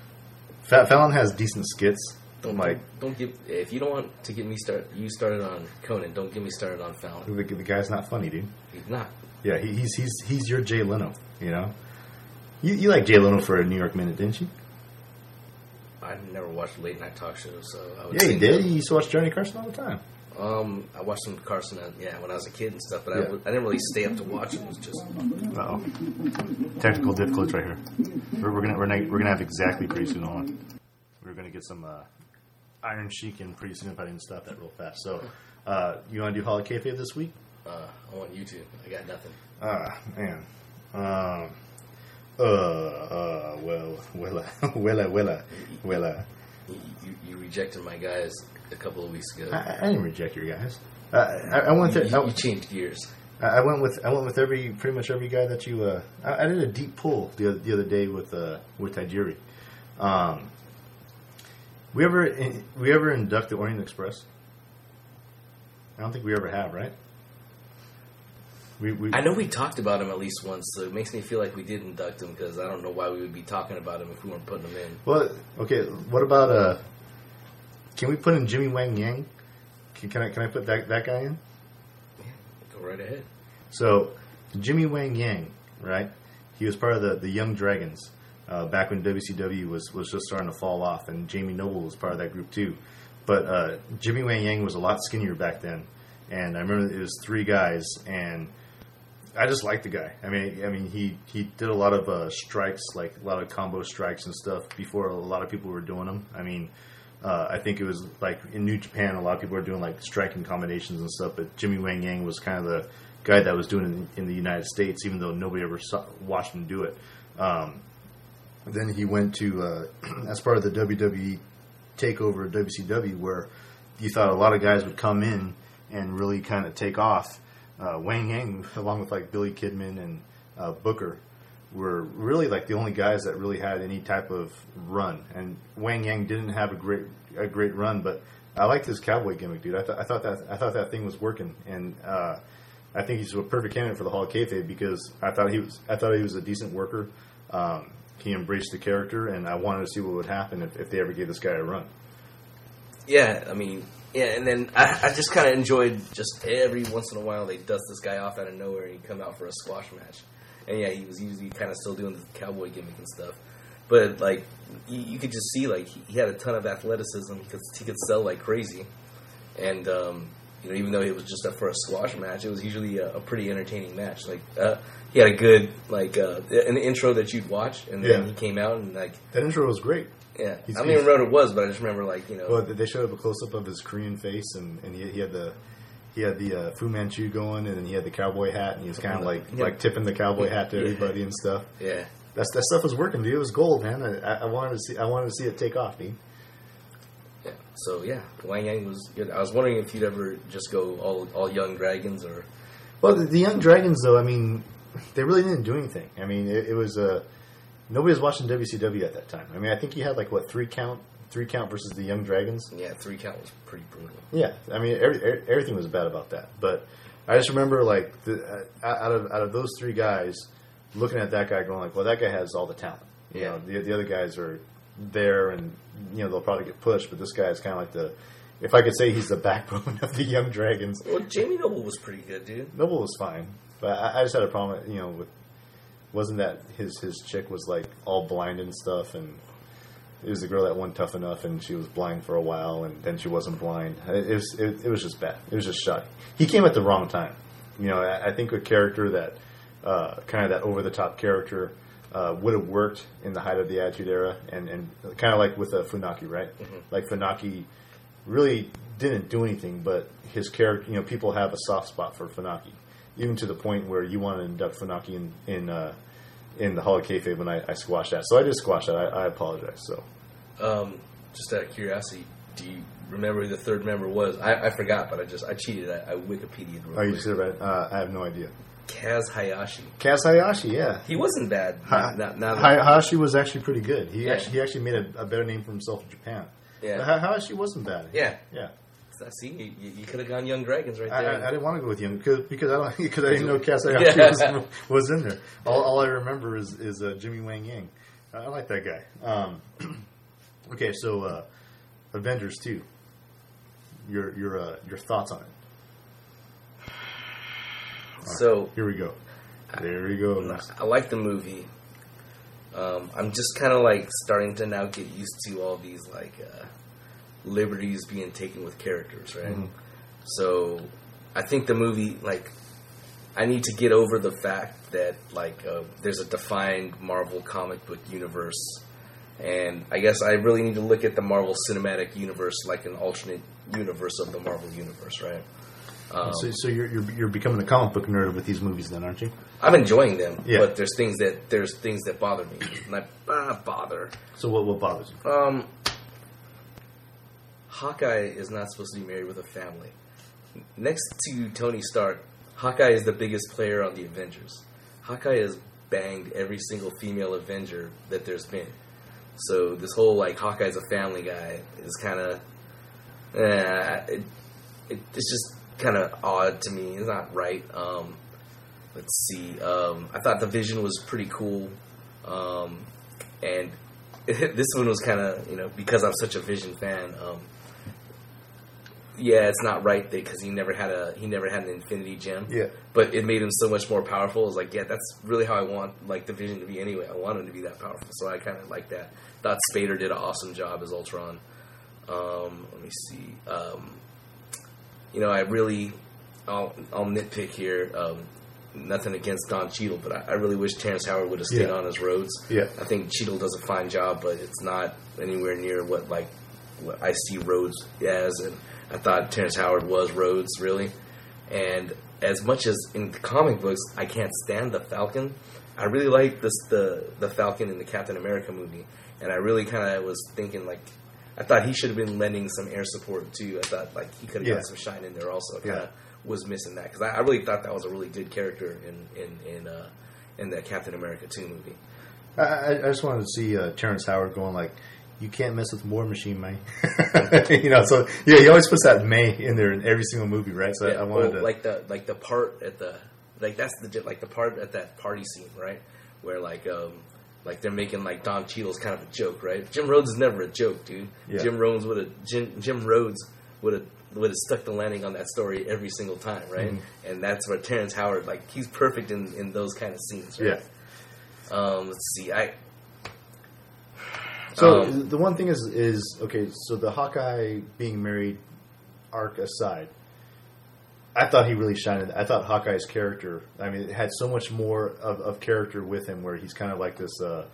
Fa- Fallon has decent skits. don't like don't give if you don't want to get me start you started on Conan. Don't get me started on Fallon. the, the guy's not funny, dude. He's not. Yeah, he, he's he's he's your Jay Leno. You know, you you like Jay Leno for a New York Minute, didn't you? I never watched late night talk shows, so I would Yeah, you think did. that- You used to watch Johnny Carson all the time. Um, I watched some Carson, uh, yeah, when I was a kid and stuff, but Yeah. I, I didn't really stay up to watch it. It was just Uh-oh. Technical difficulties right here. We're, we're gonna we're gonna we're gonna have exactly pretty soon. Hold on. We're gonna get some uh, Iron Sheik in pretty soon if I didn't stop that real fast. So, uh, you want to do Hall of Kayfabe this week? uh, I want you to. I got nothing. Ah, man. Um. Uh. Uh. Well. Well. Well. Well. Well. You, you, you rejected my guys a couple of weeks ago. I, I didn't reject your guys. Uh, I, I went. you, Th- you, I, you changed gears. I went with I went with every pretty much every guy that you. Uh, I, I did a deep pull the other, the other day with uh, with Tajiri. Um, we ever in, we ever induct the Orient Express? I don't think we ever have, right? We, we I know we talked about him at least once, so it makes me feel like we did induct him because I don't know why we would be talking about him if we weren't putting him in. Well, okay. What about uh? Can we put in Jimmy Wang Yang? Can, can I can I put that that guy in? Go right ahead. So, Jimmy Wang Yang, right? He was part of the, the Young Dragons uh, back when W C W was, was just starting to fall off, and Jamie Noble was part of that group too. But uh, Jimmy Wang Yang was a lot skinnier back then, and I remember it was three guys, and I just liked the guy. I mean, I mean, he, he did a lot of uh, strikes, like a lot of combo strikes and stuff before a lot of people were doing them. I mean, Uh, I think it was like in New Japan, a lot of people were doing like striking combinations and stuff, but Jimmy Wang Yang was kind of the guy that was doing it in, in the United States, even though nobody ever saw, watched him do it. Um, then he went to, uh, as part of the W W E takeover at W C W, where you thought a lot of guys would come in and really kind of take off. Uh, Wang Yang, along with like Billy Kidman and uh, Booker, were really like the only guys that really had any type of run. And Wang Yang didn't have a great a great run, but I liked his cowboy gimmick, dude. I, th- I thought that I thought that thing was working, and uh, I think he's a perfect candidate for the Hall of Kayfabe because I thought he was I thought he was a decent worker. Um, he embraced the character, and I wanted to see what would happen if, if they ever gave this guy a run. Yeah, I mean, yeah, and then I, I just kind of enjoyed just every once in a while they dust this guy off out of nowhere and he'd come out for a squash match. And yeah, he was usually kind of still doing the cowboy gimmick and stuff. But, like, you, you could just see, like, he, he had a ton of athleticism because he could sell like crazy. And, um, you know, even though it was just up for a squash match, it was usually a, a pretty entertaining match. Like, uh, he had a good, like, uh, an intro that you'd watch, and then Yeah. he came out and, like... That intro was great. Yeah, He's- I don't even remember what it was, but I just remember, like, you know... Well, they showed up a close-up of his Korean face, and, and he, he had the he had the uh, Fu Manchu going, and then he had the cowboy hat, and he was kind of like Yeah. like tipping the cowboy hat to Yeah. everybody and stuff. Yeah. That's, that stuff was working, dude. It was gold, man. I, I wanted to see I wanted to see it take off, dude. Yeah. So, yeah, Wang Yang was good. I was wondering if you'd ever just go all all young dragons or... Well, the, the Young Dragons, though, I mean, they really didn't do anything. I mean, it, it was uh, nobody was watching W C W at that time. I mean, I think he had like what three count, three count versus the Young Dragons. Yeah, three count was pretty brutal. Yeah, I mean, every, every, everything was bad about that. But I just remember, like, the, uh, out of out of those three guys, looking at that guy, going like, "Well, that guy has all the talent." You Yeah. know, the the other guys are there, and you know they'll probably get pushed. But this guy is kind of like the, if I could say, he's the backbone of the Young Dragons. Well, Jamie Noble was pretty good, dude. Noble was fine, but I, I just had a problem. You know, with wasn't that his his chick was like all blind and stuff, and it was the girl that wasn't tough enough, and she was blind for a while, and then she wasn't blind. It, it was it, it was just bad. It was just shoddy. He came at the wrong time. You know, I, I think a character that uh, kind of that over the top character uh, would have worked in the height of the Attitude Era, and and kind of like with uh, Funaki, right? Mm-hmm. Like Funaki really didn't do anything, but his character. You know, people have a soft spot for Funaki, even to the point where you want to induct Funaki in in uh, in the Hall of Kayfabe, and I, I squashed that. So I did squash that. I, I apologize. So. Um, just out of curiosity, do you remember who the third member was? I, I forgot, but I just I cheated. I, I Wikipedia'd real Oh, you quick. said right? Uh, I have no idea. Kaz Hayashi. Kaz Hayashi, yeah. He wasn't bad. Ha- Now, now that- Hay- Hayashi was actually pretty good. He Yeah. actually he actually made a, a better name for himself in Japan. Yeah. But Ha- Hayashi wasn't bad. Yeah. yeah. I see. You, you, you could have gone Young Dragons right I, there. I, I didn't want to go with you because because I don't because I didn't know Kaz Hayashi Yeah. was, was in there. All, all I remember is is uh, Jimmy Wang Yang. I, I like that guy. Um, okay, so uh, Avengers two. Your your uh, your thoughts on it? So Here we go. There we go. I like the movie. Um, I'm just kind of like starting to now get used to all these like uh, liberties being taken with characters, right? Mhm. So I think the movie, like, I need to get over the fact that like uh, there's a defined Marvel comic book universe, and I guess I really need to look at the Marvel Cinematic Universe like an alternate universe of the Marvel Universe, right? Um, So, so you're, you're you're becoming a comic book nerd with these movies, then, aren't you? I'm enjoying them, Yeah. but there's things that there's things that bother me. Like, ah, bother. So what what bothers you? Um, Hawkeye is not supposed to be married with a family. Next to Tony Stark, Hawkeye is the biggest player on the Avengers. Hawkeye has banged every single female Avenger that there's been. So this whole like Hawkeye's a family guy is kind of, eh, it, it, it's just kind of odd to me. It's not right. Um, let's see. Um, I thought the Vision was pretty cool, um, and this one was kind of, you know, because I'm such a Vision fan. Um, yeah, it's not right because he never had a he never had an Infinity Gem. Yeah. But it made him so much more powerful. I was like, yeah, that's really how I want like the Vision to be anyway. I want him to be that powerful. So I kind of like that. Thought Spader did an awesome job as Ultron. Um, let me see. Um, you know, I really, I'll, I'll nitpick here. Um, nothing against Don Cheadle, but I, I really wish Terrence Howard would have stayed Yeah. on as Rhodes. Yeah. I think Cheadle does a fine job, but it's not anywhere near what like what I see Rhodes as, and I thought Terrence Howard was Rhodes, really. And as much as in the comic books, I can't stand the Falcon, I really like this the the Falcon in the Captain America movie, and I really kind of was thinking like, I thought he should have been lending some air support too. I thought like he could have Yeah. got some shine in there also. Kind of Yeah. was missing that because I, I really thought that was a really good character in in in uh, in that Captain America two movie. I, I I just wanted to see uh, Terrence Howard going like, you can't mess with War Machine, man. You know, so yeah, he always puts that May in there in every single movie, right? So Yeah, I, I wanted well, to like the like the part at the like that's the like the part at that party scene, right? Where like um like they're making like Don Cheadle's kind of a joke, right? Jim Rhodes is never a joke, dude. Yeah. Jim Rhodes would have Jim, Jim Rhodes would have would have stuck the landing on that story every single time, right? Mm-hmm. And that's where Terrence Howard, like, he's perfect in, in those kind of scenes, right? Yeah. Um, let's see, I. So um, the one thing is, is okay. So the Hawkeye being married arc aside, I thought he really shined. I thought Hawkeye's character. I mean, it had so much more of, of character with him, where he's kind of like this. Uh,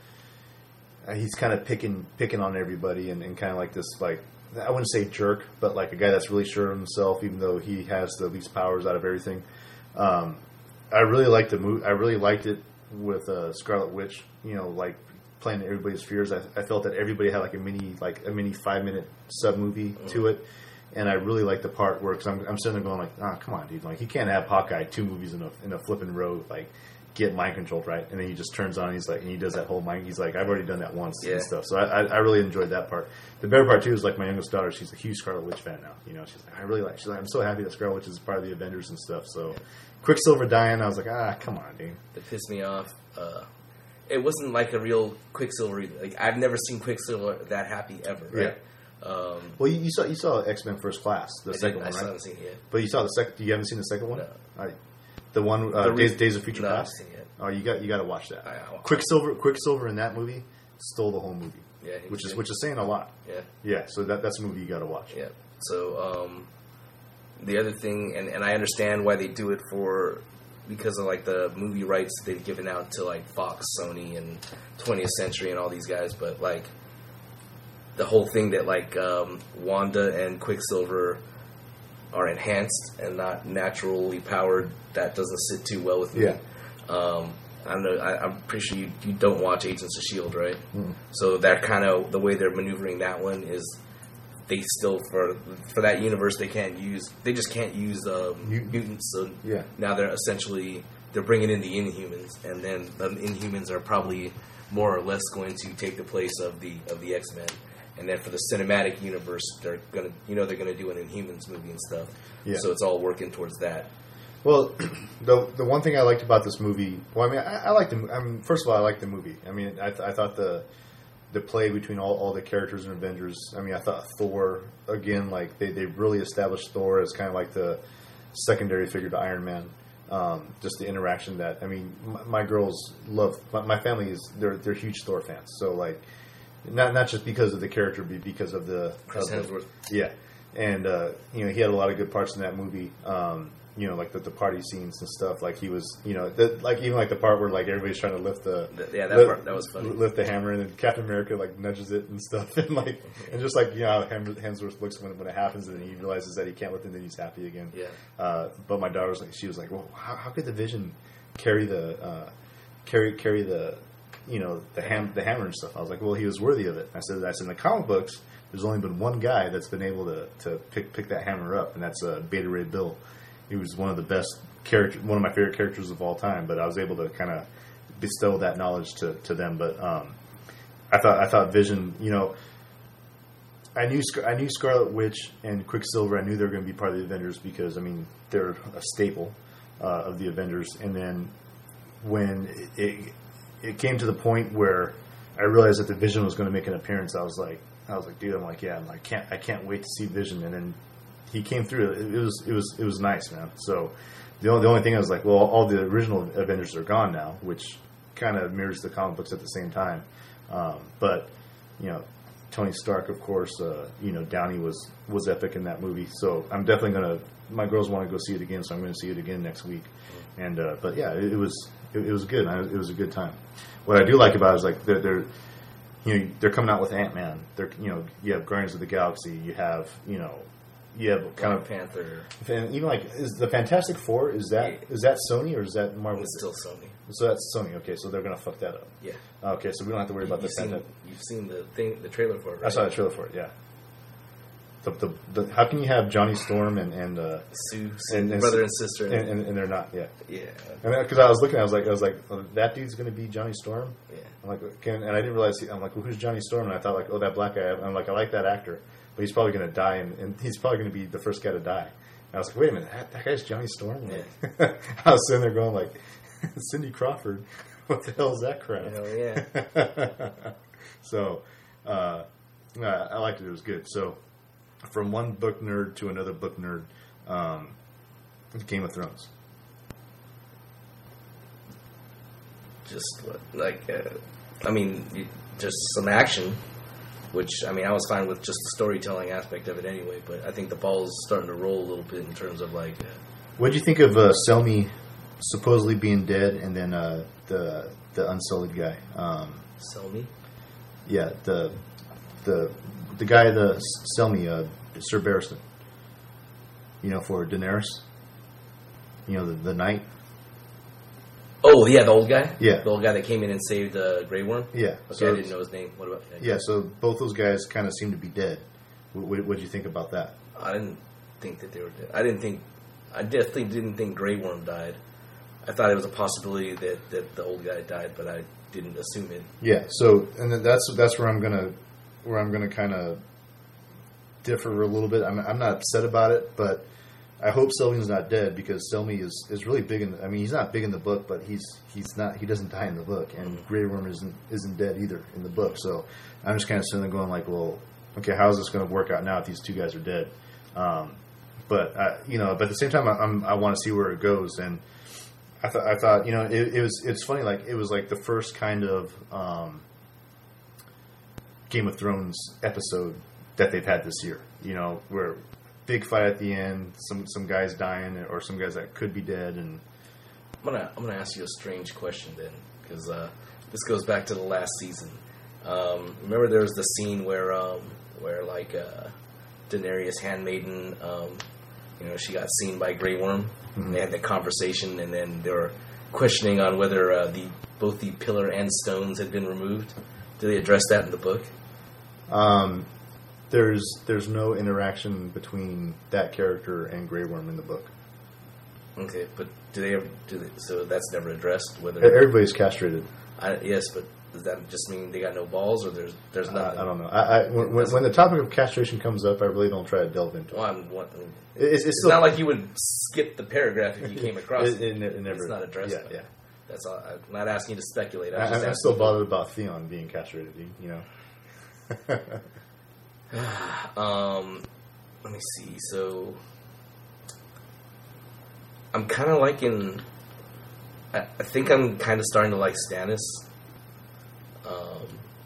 he's kind of picking picking on everybody, and, and kind of like this, like I wouldn't say jerk, but like a guy that's really sure of himself, even though he has the least powers out of everything. Um, I really liked the movie. I really liked it with uh, Scarlet Witch. You know, like. Playing everybody's fears. I, I felt that everybody had like a mini, like a mini five minute sub movie mm-hmm. to it, and I really liked the part where because I'm, I'm sitting there going like, ah, oh, come on, dude, like he can't have Hawkeye two movies in a in a flipping row, like get mind controlled, right? And then he just turns on, and he's like, and he does that whole mind. He's like, I've already done that once yeah. and stuff. So I, I, I really enjoyed that part. The better part too is like my youngest daughter. She's a huge Scarlet Witch fan now. You know, she's like, I really like. She's like, I'm so happy that Scarlet Witch is part of the Avengers and stuff. So, yeah. Quicksilver dying, I was like, ah, come on, dude. It pissed me off. Uh, It wasn't like a real Quicksilver. Like I've never seen Quicksilver that happy ever. Right? Yeah. Um, well, you, you saw you saw X-Men First Class, the I second did, one, I right? still haven't seen it yet. But you saw the second. You haven't seen the second one? No. All right. The one uh, The re- Days, Days of Future no, I Past. haven't seen it yet. Oh, you got you got to watch that. I, I'll- Quicksilver, Quicksilver in that movie stole the whole movie. Yeah, he which did. is which is saying a lot. Yeah. Yeah. So that that's a movie you got to watch. Yeah. So um, the other thing, and, and I understand why they do it for. Because of like the movie rights they've given out to like Fox, Sony, and twentieth Century and all these guys, but like the whole thing that like um, Wanda and Quicksilver are enhanced and not naturally powered, that doesn't sit too well with me. Yeah. Um, I don't know. I, I'm pretty sure you, you don't watch Agents of S H I E L D, right? Mm. So that kind of the way they're maneuvering that one is. They still for for that universe they can't use they just can't use uh, Mutant. mutants. So Yeah. now they're essentially they're bringing in the Inhumans, and then the Inhumans are probably more or less going to take the place of the of the X-Men. And then for the cinematic universe, they're gonna you know they're gonna do an Inhumans movie and stuff. Yeah. So it's all working towards that. Well, the the one thing I liked about this movie, well, I mean, I, I liked the. I mean, first of all, I liked the movie. I mean, I, th- I thought the. The play between all, all the characters in Avengers. I mean, I thought Thor, again, like, they, they really established Thor as kind of like the secondary figure to Iron Man. Um, just the interaction that, I mean, my, my girls love, my, my family is, they're they're huge Thor fans. So, like, not not just because of the character, but because of the... Chris of the, Hemsworth. Yeah. And, uh, you know, he had a lot of good parts in that movie. Um, you know, like the, the party scenes and stuff. Like, he was, you know, the, like, even like the part where, like, everybody's trying to lift the... The- yeah, that lift, part- that was funny. Lift the hammer, and then Captain America, like, nudges it and stuff. And, like, and just, like, you know how Hem- Hemsworth looks when, when it happens, and then he realizes that he can't lift it, and then he's happy again. Yeah. Uh, but my daughter was like, she was like, well, how, how could the Vision carry the... Uh, carry carry the... You know, the ham, the hammer and stuff. I was like, well, he was worthy of it. I said, I said, in the comic books, there's only been one guy that's been able to, to pick pick that hammer up, and that's uh, Beta Ray Bill. He was one of the best character, one of my favorite characters of all time. But I was able to kind of bestow that knowledge to, to them. But um, I thought I thought Vision, you know, I knew I knew Scarlet Witch and Quicksilver. I knew they were going to be part of the Avengers because I mean they're a staple uh, of the Avengers. And then when it, it it came to the point where I realized that the Vision was going to make an appearance, I was like, I was like, dude, I'm like, yeah, I'm like, can't I can't wait to see Vision. And then he came through. It, it was it was it was nice, man. So the only the only thing I was like, well, all the original Avengers are gone now, which kind of mirrors the comic books at the same time. Um, but you know, Tony Stark, of course, uh, you know, Downey was was epic in that movie. So I'm definitely gonna. My girls want to go see it again, so I'm going to see it again next week. And uh, but yeah, it, it was it, it was good. I, it was a good time. What I do like about it is like they're, they're you know, they're coming out with Ant-Man. They're, you know, you have Guardians of the Galaxy. You have, you know, you have kind Black of Panther. And even like, is the Fantastic Four? Is that Yeah. is that Sony or is that Marvel? It's still Sony. So that's Sony. Okay, so they're gonna fuck that up. Yeah. Okay, so we don't have to worry You, about the you've seen Fantastic. you've seen the thing, the trailer for it, right? I saw the trailer for it. Yeah. The, the, the, how can you have Johnny Storm and and uh, Sue, Sue and, and brother and sister. and, and, and they're not? Yeah. yeah. And because I was looking, I was like, I was like, oh, that dude's gonna be Johnny Storm. Yeah. I'm like, can, and I didn't realize. He, I'm like, well, who's Johnny Storm? And I thought like, oh, that black guy. I'm like, I like that actor, but he's probably gonna die, and, and he's probably gonna be the first guy to die. And I was like, wait a minute, that, that guy's Johnny Storm. Like, I was sitting there going like, Cindy Crawford. What the hell is that crap? Hell yeah. So, uh, I liked it. It was good. So, from one book nerd to another book nerd, um, Game of Thrones. Just what, like, uh, I mean, you, just some action, which, I mean, I was fine with just the storytelling aspect of it anyway, but I think the ball's starting to roll a little bit in terms of, like... Uh, what did you think of uh, Selmy supposedly being dead and then uh, the the Unsullied guy? Um, Selmy? Yeah, the the the guy, the Selmy, uh, Sir Barristan. You know, for Daenerys. You know, the, the knight. Oh, yeah, the old guy? Yeah. The old guy that came in and saved uh, Grey Worm? Yeah. Okay, So I didn't know his name. What about that? Yeah, so both those guys kind of seem to be dead. What what do you think about that? I didn't think that they were dead. I didn't think... I definitely didn't think Grey Worm died. I thought it was a possibility that, that the old guy died, but I didn't assume it. Yeah, so and then that's that's where I'm gonna where I'm gonna kind of differ a little bit. I'm I'm not upset about it, but I hope Sylvian's not dead because Selmy is, is really big in. The, I mean, he's not big in the book, but he's he's not. He doesn't die in the book, and Mm-hmm. Grey Worm isn't isn't dead either in the book. So I'm just kind of sitting there going like, well, okay, how is this going to work out now if these two guys are dead? Um, but I, you know, but at the same time, I, I'm, I want to see where it goes, and I thought I thought you know it, it was it's funny like it was like the first kind of um, Game of Thrones episode that they've had this year. You know, where big fight at the end, some some guys dying or some guys that could be dead, and I'm gonna I'm gonna ask you a strange question then, because uh, this goes back to the last season. Um, remember, there was the scene where um, where like uh, Daenerys' handmaiden, um, you know, she got seen by Grey Worm. Mm-hmm. And they had the conversation, and then they were questioning on whether uh, the both the pillar and stones had been removed. Do they address that in the book? um, there's there's no interaction between that character and Grey Worm in the book. Okay, but do they ever? Do they, so that's never addressed. Whether Everybody's castrated. I, yes, but does that just mean they got no balls, or there's there's Uh, nothing? I don't know. I, I, when, when, when the topic of castration comes up, I really don't try to delve into it. Well, I'm, what, It's, it's, it's still, not like you would skip the paragraph if you came across it, it. it, it never. It's not addressed. Yeah, yeah. That's all. I'm not asking you to speculate. I'm I, just I'm asking still you- bothered about Theon being castrated. You, you know. Um, let me see. So, I'm kind of liking. I, I think I'm kind of starting to like Stannis. Um,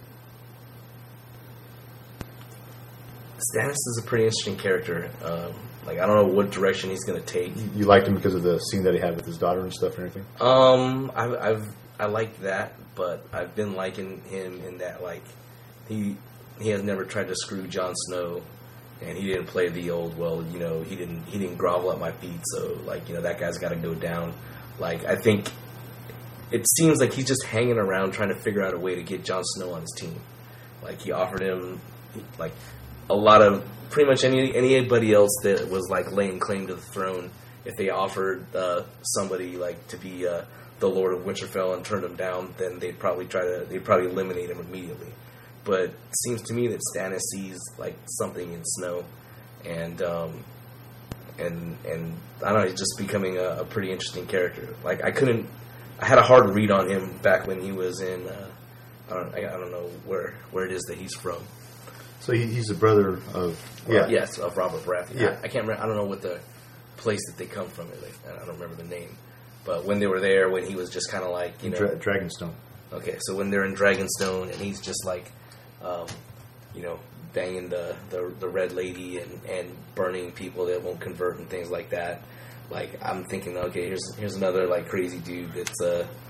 Stannis is a pretty interesting character. Um, like I don't know what direction he's going to take. You liked him because of the scene that he had with his daughter and stuff and everything. Um, I've, I've I like that, but I've been liking him in that like he he has never tried to screw Jon Snow, and he didn't play the old well, you know, he didn't he didn't grovel at my feet, so like you know that guy's got to go down. Like I think it seems like he's just hanging around trying to figure out a way to get Jon Snow on his team. Like he offered him like a lot of pretty much any anybody else that was like laying claim to the throne. If they offered uh, somebody like to be uh, the Lord of Winterfell and turned him down, then they'd probably try to they'd probably eliminate him immediately. But it seems to me that Stannis sees like something in Snow, and um, and and I don't know, he's just becoming a, a pretty interesting character. Like I couldn't, I had a hard read on him back when he was in. Uh, I don't I, I don't know where where it is that he's from. So he, he's a brother of Yeah. Yes, of Robert Baratheon. Yeah. I, I can't remember. I don't know what the place that they come from. Like, I don't remember the name. But when they were there, when he was just kind of like, you know. Dra- Dragonstone. Okay, so when they're in Dragonstone and he's just like, um, you know, banging the, the, the red lady and, and burning people that won't convert and things like that. Like, I'm thinking, okay, here's here's another, like, crazy dude that's, uh,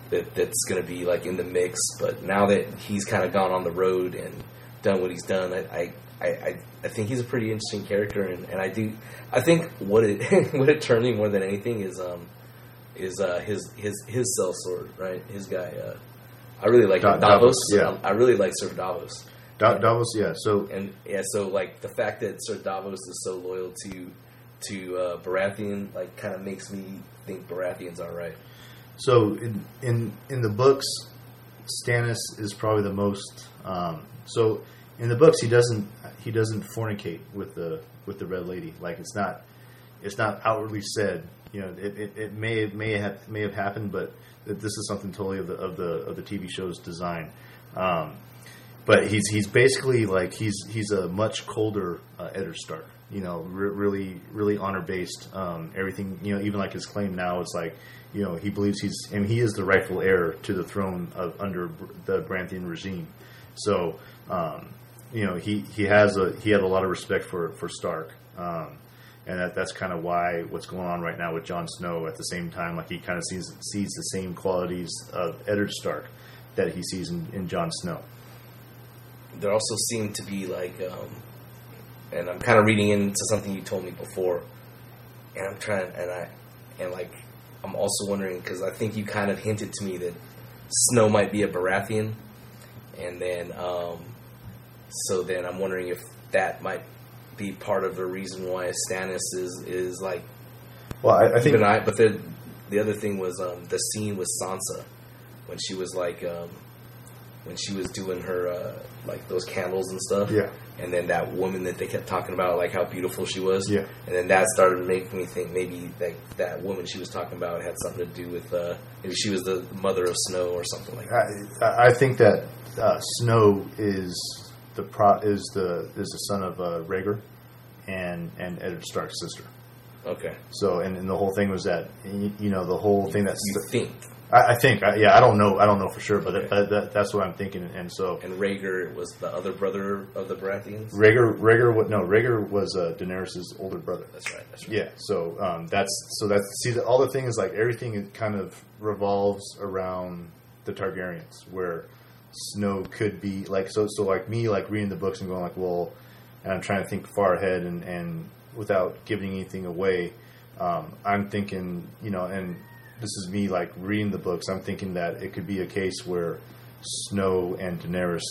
that that's going to be like in the mix. But now that he's kind of gone on the road and done what he's done, I I, I, I think he's a pretty interesting character, and, and I do I think what it what it turned me more than anything is um is uh, his his his sellsword, right? His guy. Uh, I really like Da- Davos. Davos, yeah. I, I really like Sir Davos. Da- Davos, yeah. So And yeah, so like the fact that Sir Davos is so loyal to to uh, Baratheon, like, kind of makes me think Baratheon's all right. So in in in the books, Stannis is probably the most. Um, so in the books, he doesn't he doesn't fornicate with the with the Red Lady. Like, it's not it's not outwardly said. You know, it, it, it may may have may have happened, but this is something totally of the of the of the T V show's design. Um, but he's he's basically like he's he's a much colder uh, Eddard Stark. You know, re- really really honor based. Um, everything, you know, even like his claim now is like, you know, he believes he's and he is the rightful heir to the throne of under the Baratheon regime. So um, you know, he, he has a he had a lot of respect for for Stark. Um, And that, that's kind of why what's going on right now with Jon Snow at the same time, like he kind of sees sees the same qualities of Eddard Stark that he sees in, in Jon Snow. There also seem to be like, um, and I'm kind of reading into something you told me before, and I'm trying, and I, and like, I'm also wondering, because I think you kind of hinted to me that Snow might be a Baratheon, and then, um, so then I'm wondering if that might be part of the reason why Stannis is is like. Well, I, I think. Even I, but the the other thing was um, the scene with Sansa when she was like um, when she was doing her uh, like those candles and stuff. Yeah. And then that woman that they kept talking about, like how beautiful she was. Yeah. And then that started making me think maybe that that woman she was talking about had something to do with uh, maybe she was the mother of Snow or something like that. I, I think that uh, Snow is the pro is the is the son of uh, Rhaegar and and Eddard Stark's sister. Okay. So and, and the whole thing was that you, you know the whole thing that's You think. I, I think I, yeah I don't know I don't know for sure, but that, that, that's what I'm thinking. And so And Rhaegar was the other brother of the Baratheons. Rhaegar Rhaegar what no Rhaegar was uh, Daenerys' older brother. That's right. That's right. Yeah, so um, that's so that's see the, all the things like everything kind of revolves around the Targaryens, where Snow could be like so so like me like reading the books and going like well, and I'm trying to think far ahead and, and without giving anything away, um, I'm thinking you know and this is me like reading the books. I'm thinking that it could be a case where Snow and Daenerys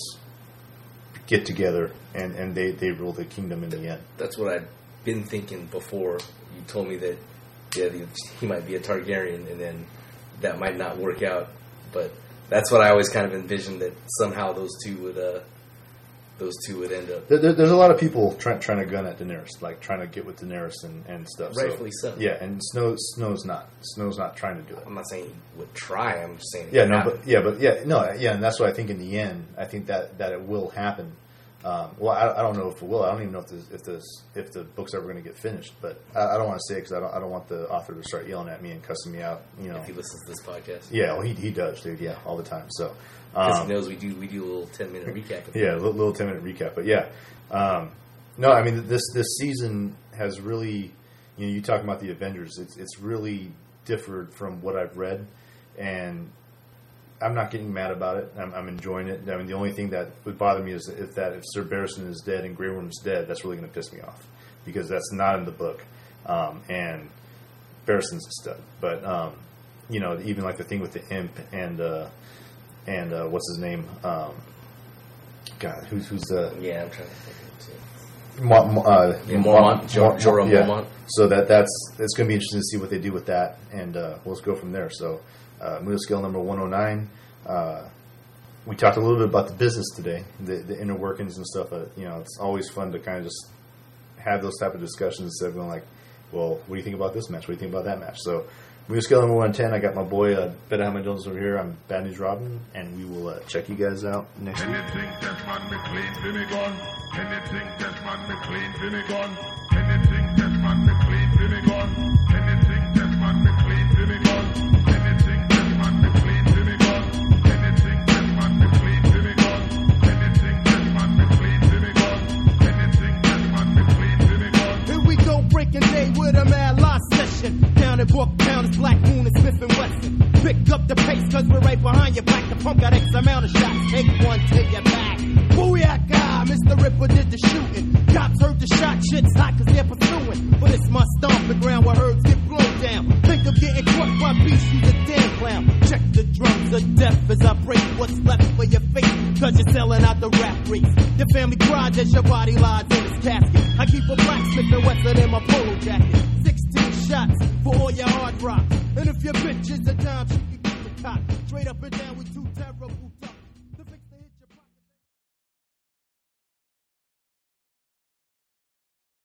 get together and, and they, they rule the kingdom in the end. That's what I'd been thinking before you told me that yeah, he might be a Targaryen, and then that might not work out. But that's what I always kind of envisioned, that somehow those two would uh, those two would end up. There, there, there's a lot of people trying trying to gun at Daenerys, like trying to get with Daenerys and, and stuff. Rightfully so. Yeah, and Snow Snow's not Snow's not trying to do it. I'm not saying he would try. I'm just saying. It Yeah, could no, happen. but yeah, but yeah, no, yeah, and that's what I think. In the end, I think that, that it will happen. Um, well, I, I don't know if it will. I don't even know if the if the if the book's ever going to get finished. But I, I don't want to say it because I don't I don't want the author to start yelling at me and cussing me out. You know, If he listens to this podcast, yeah, well, he he does, dude. Yeah, all the time. So because um, he knows we do we do a little ten minute recap. Of yeah, a little, little ten minute recap. But yeah, um, no, I mean this this season has really, you know, you talking about the Avengers. It's it's really differed from what I've read, and I'm not getting mad about it. I'm, I'm enjoying it. I mean, the only thing that would bother me is if that if Sir Barristan is dead and Grey Worm is dead, that's really going to piss me off because that's not in the book. Um, and Barristan's a stud, but um, you know, even like the thing with the imp and uh, and uh, what's his name? Um, God, who's who's the Yeah, I'm trying to think of it too. Mo, Mo, uh, Yeah, Mormont, Mo- Mo- Jorah yeah. Mormont. So that that's it's going to be interesting to see what they do with that, and uh, we'll just go from there. So, uh, Mood Scale number one oh nine. Uh, we talked a little bit about the business today, the, the inner workings and stuff. Uh, you know, it's always fun to kind of just have those type of discussions instead of going like, well, what do you think about this match? What do you think about that match? So, Mood Scale number one ten. I got my boy uh, Better Hammer Jones over here. I'm Bad News Robin, and we will uh, check you guys out next week. Anything that's man me clean to me gun. Anything that's man me clean to me gun. Anything that's man me clean to me gun. Anything that's man me clean to me gun. Anything that's man me clean to me gun. Anything that's man me clean to me gun. Anything that's man me clean to me gun. Anything that's man me clean to me gun. Here we go, breaking day with a mad lost session. Down at Brooktown, it's Black Moon and Smith and Wesson. Pick Pick up the pace, cause we're right behind you. Back the pump got X amount of shots. Take one to your back. Booyaka, Mister Ripper did the shooting. Cops heard the shot, shit's hot cause they're pursuing. But it's my stomping ground where herbs get blown down. Think of getting caught by beasts, you the damn clown. Check the drums of death as I break what's left for your face. Cause you're selling out the rap race. Your family cries as your body lies in its casket. I keep a blacksmith and Western in my polo jacket. Sixteen shots for all your hard rock. And if your bitch is a dime, she can get the cop. Straight up and down, we two terrible.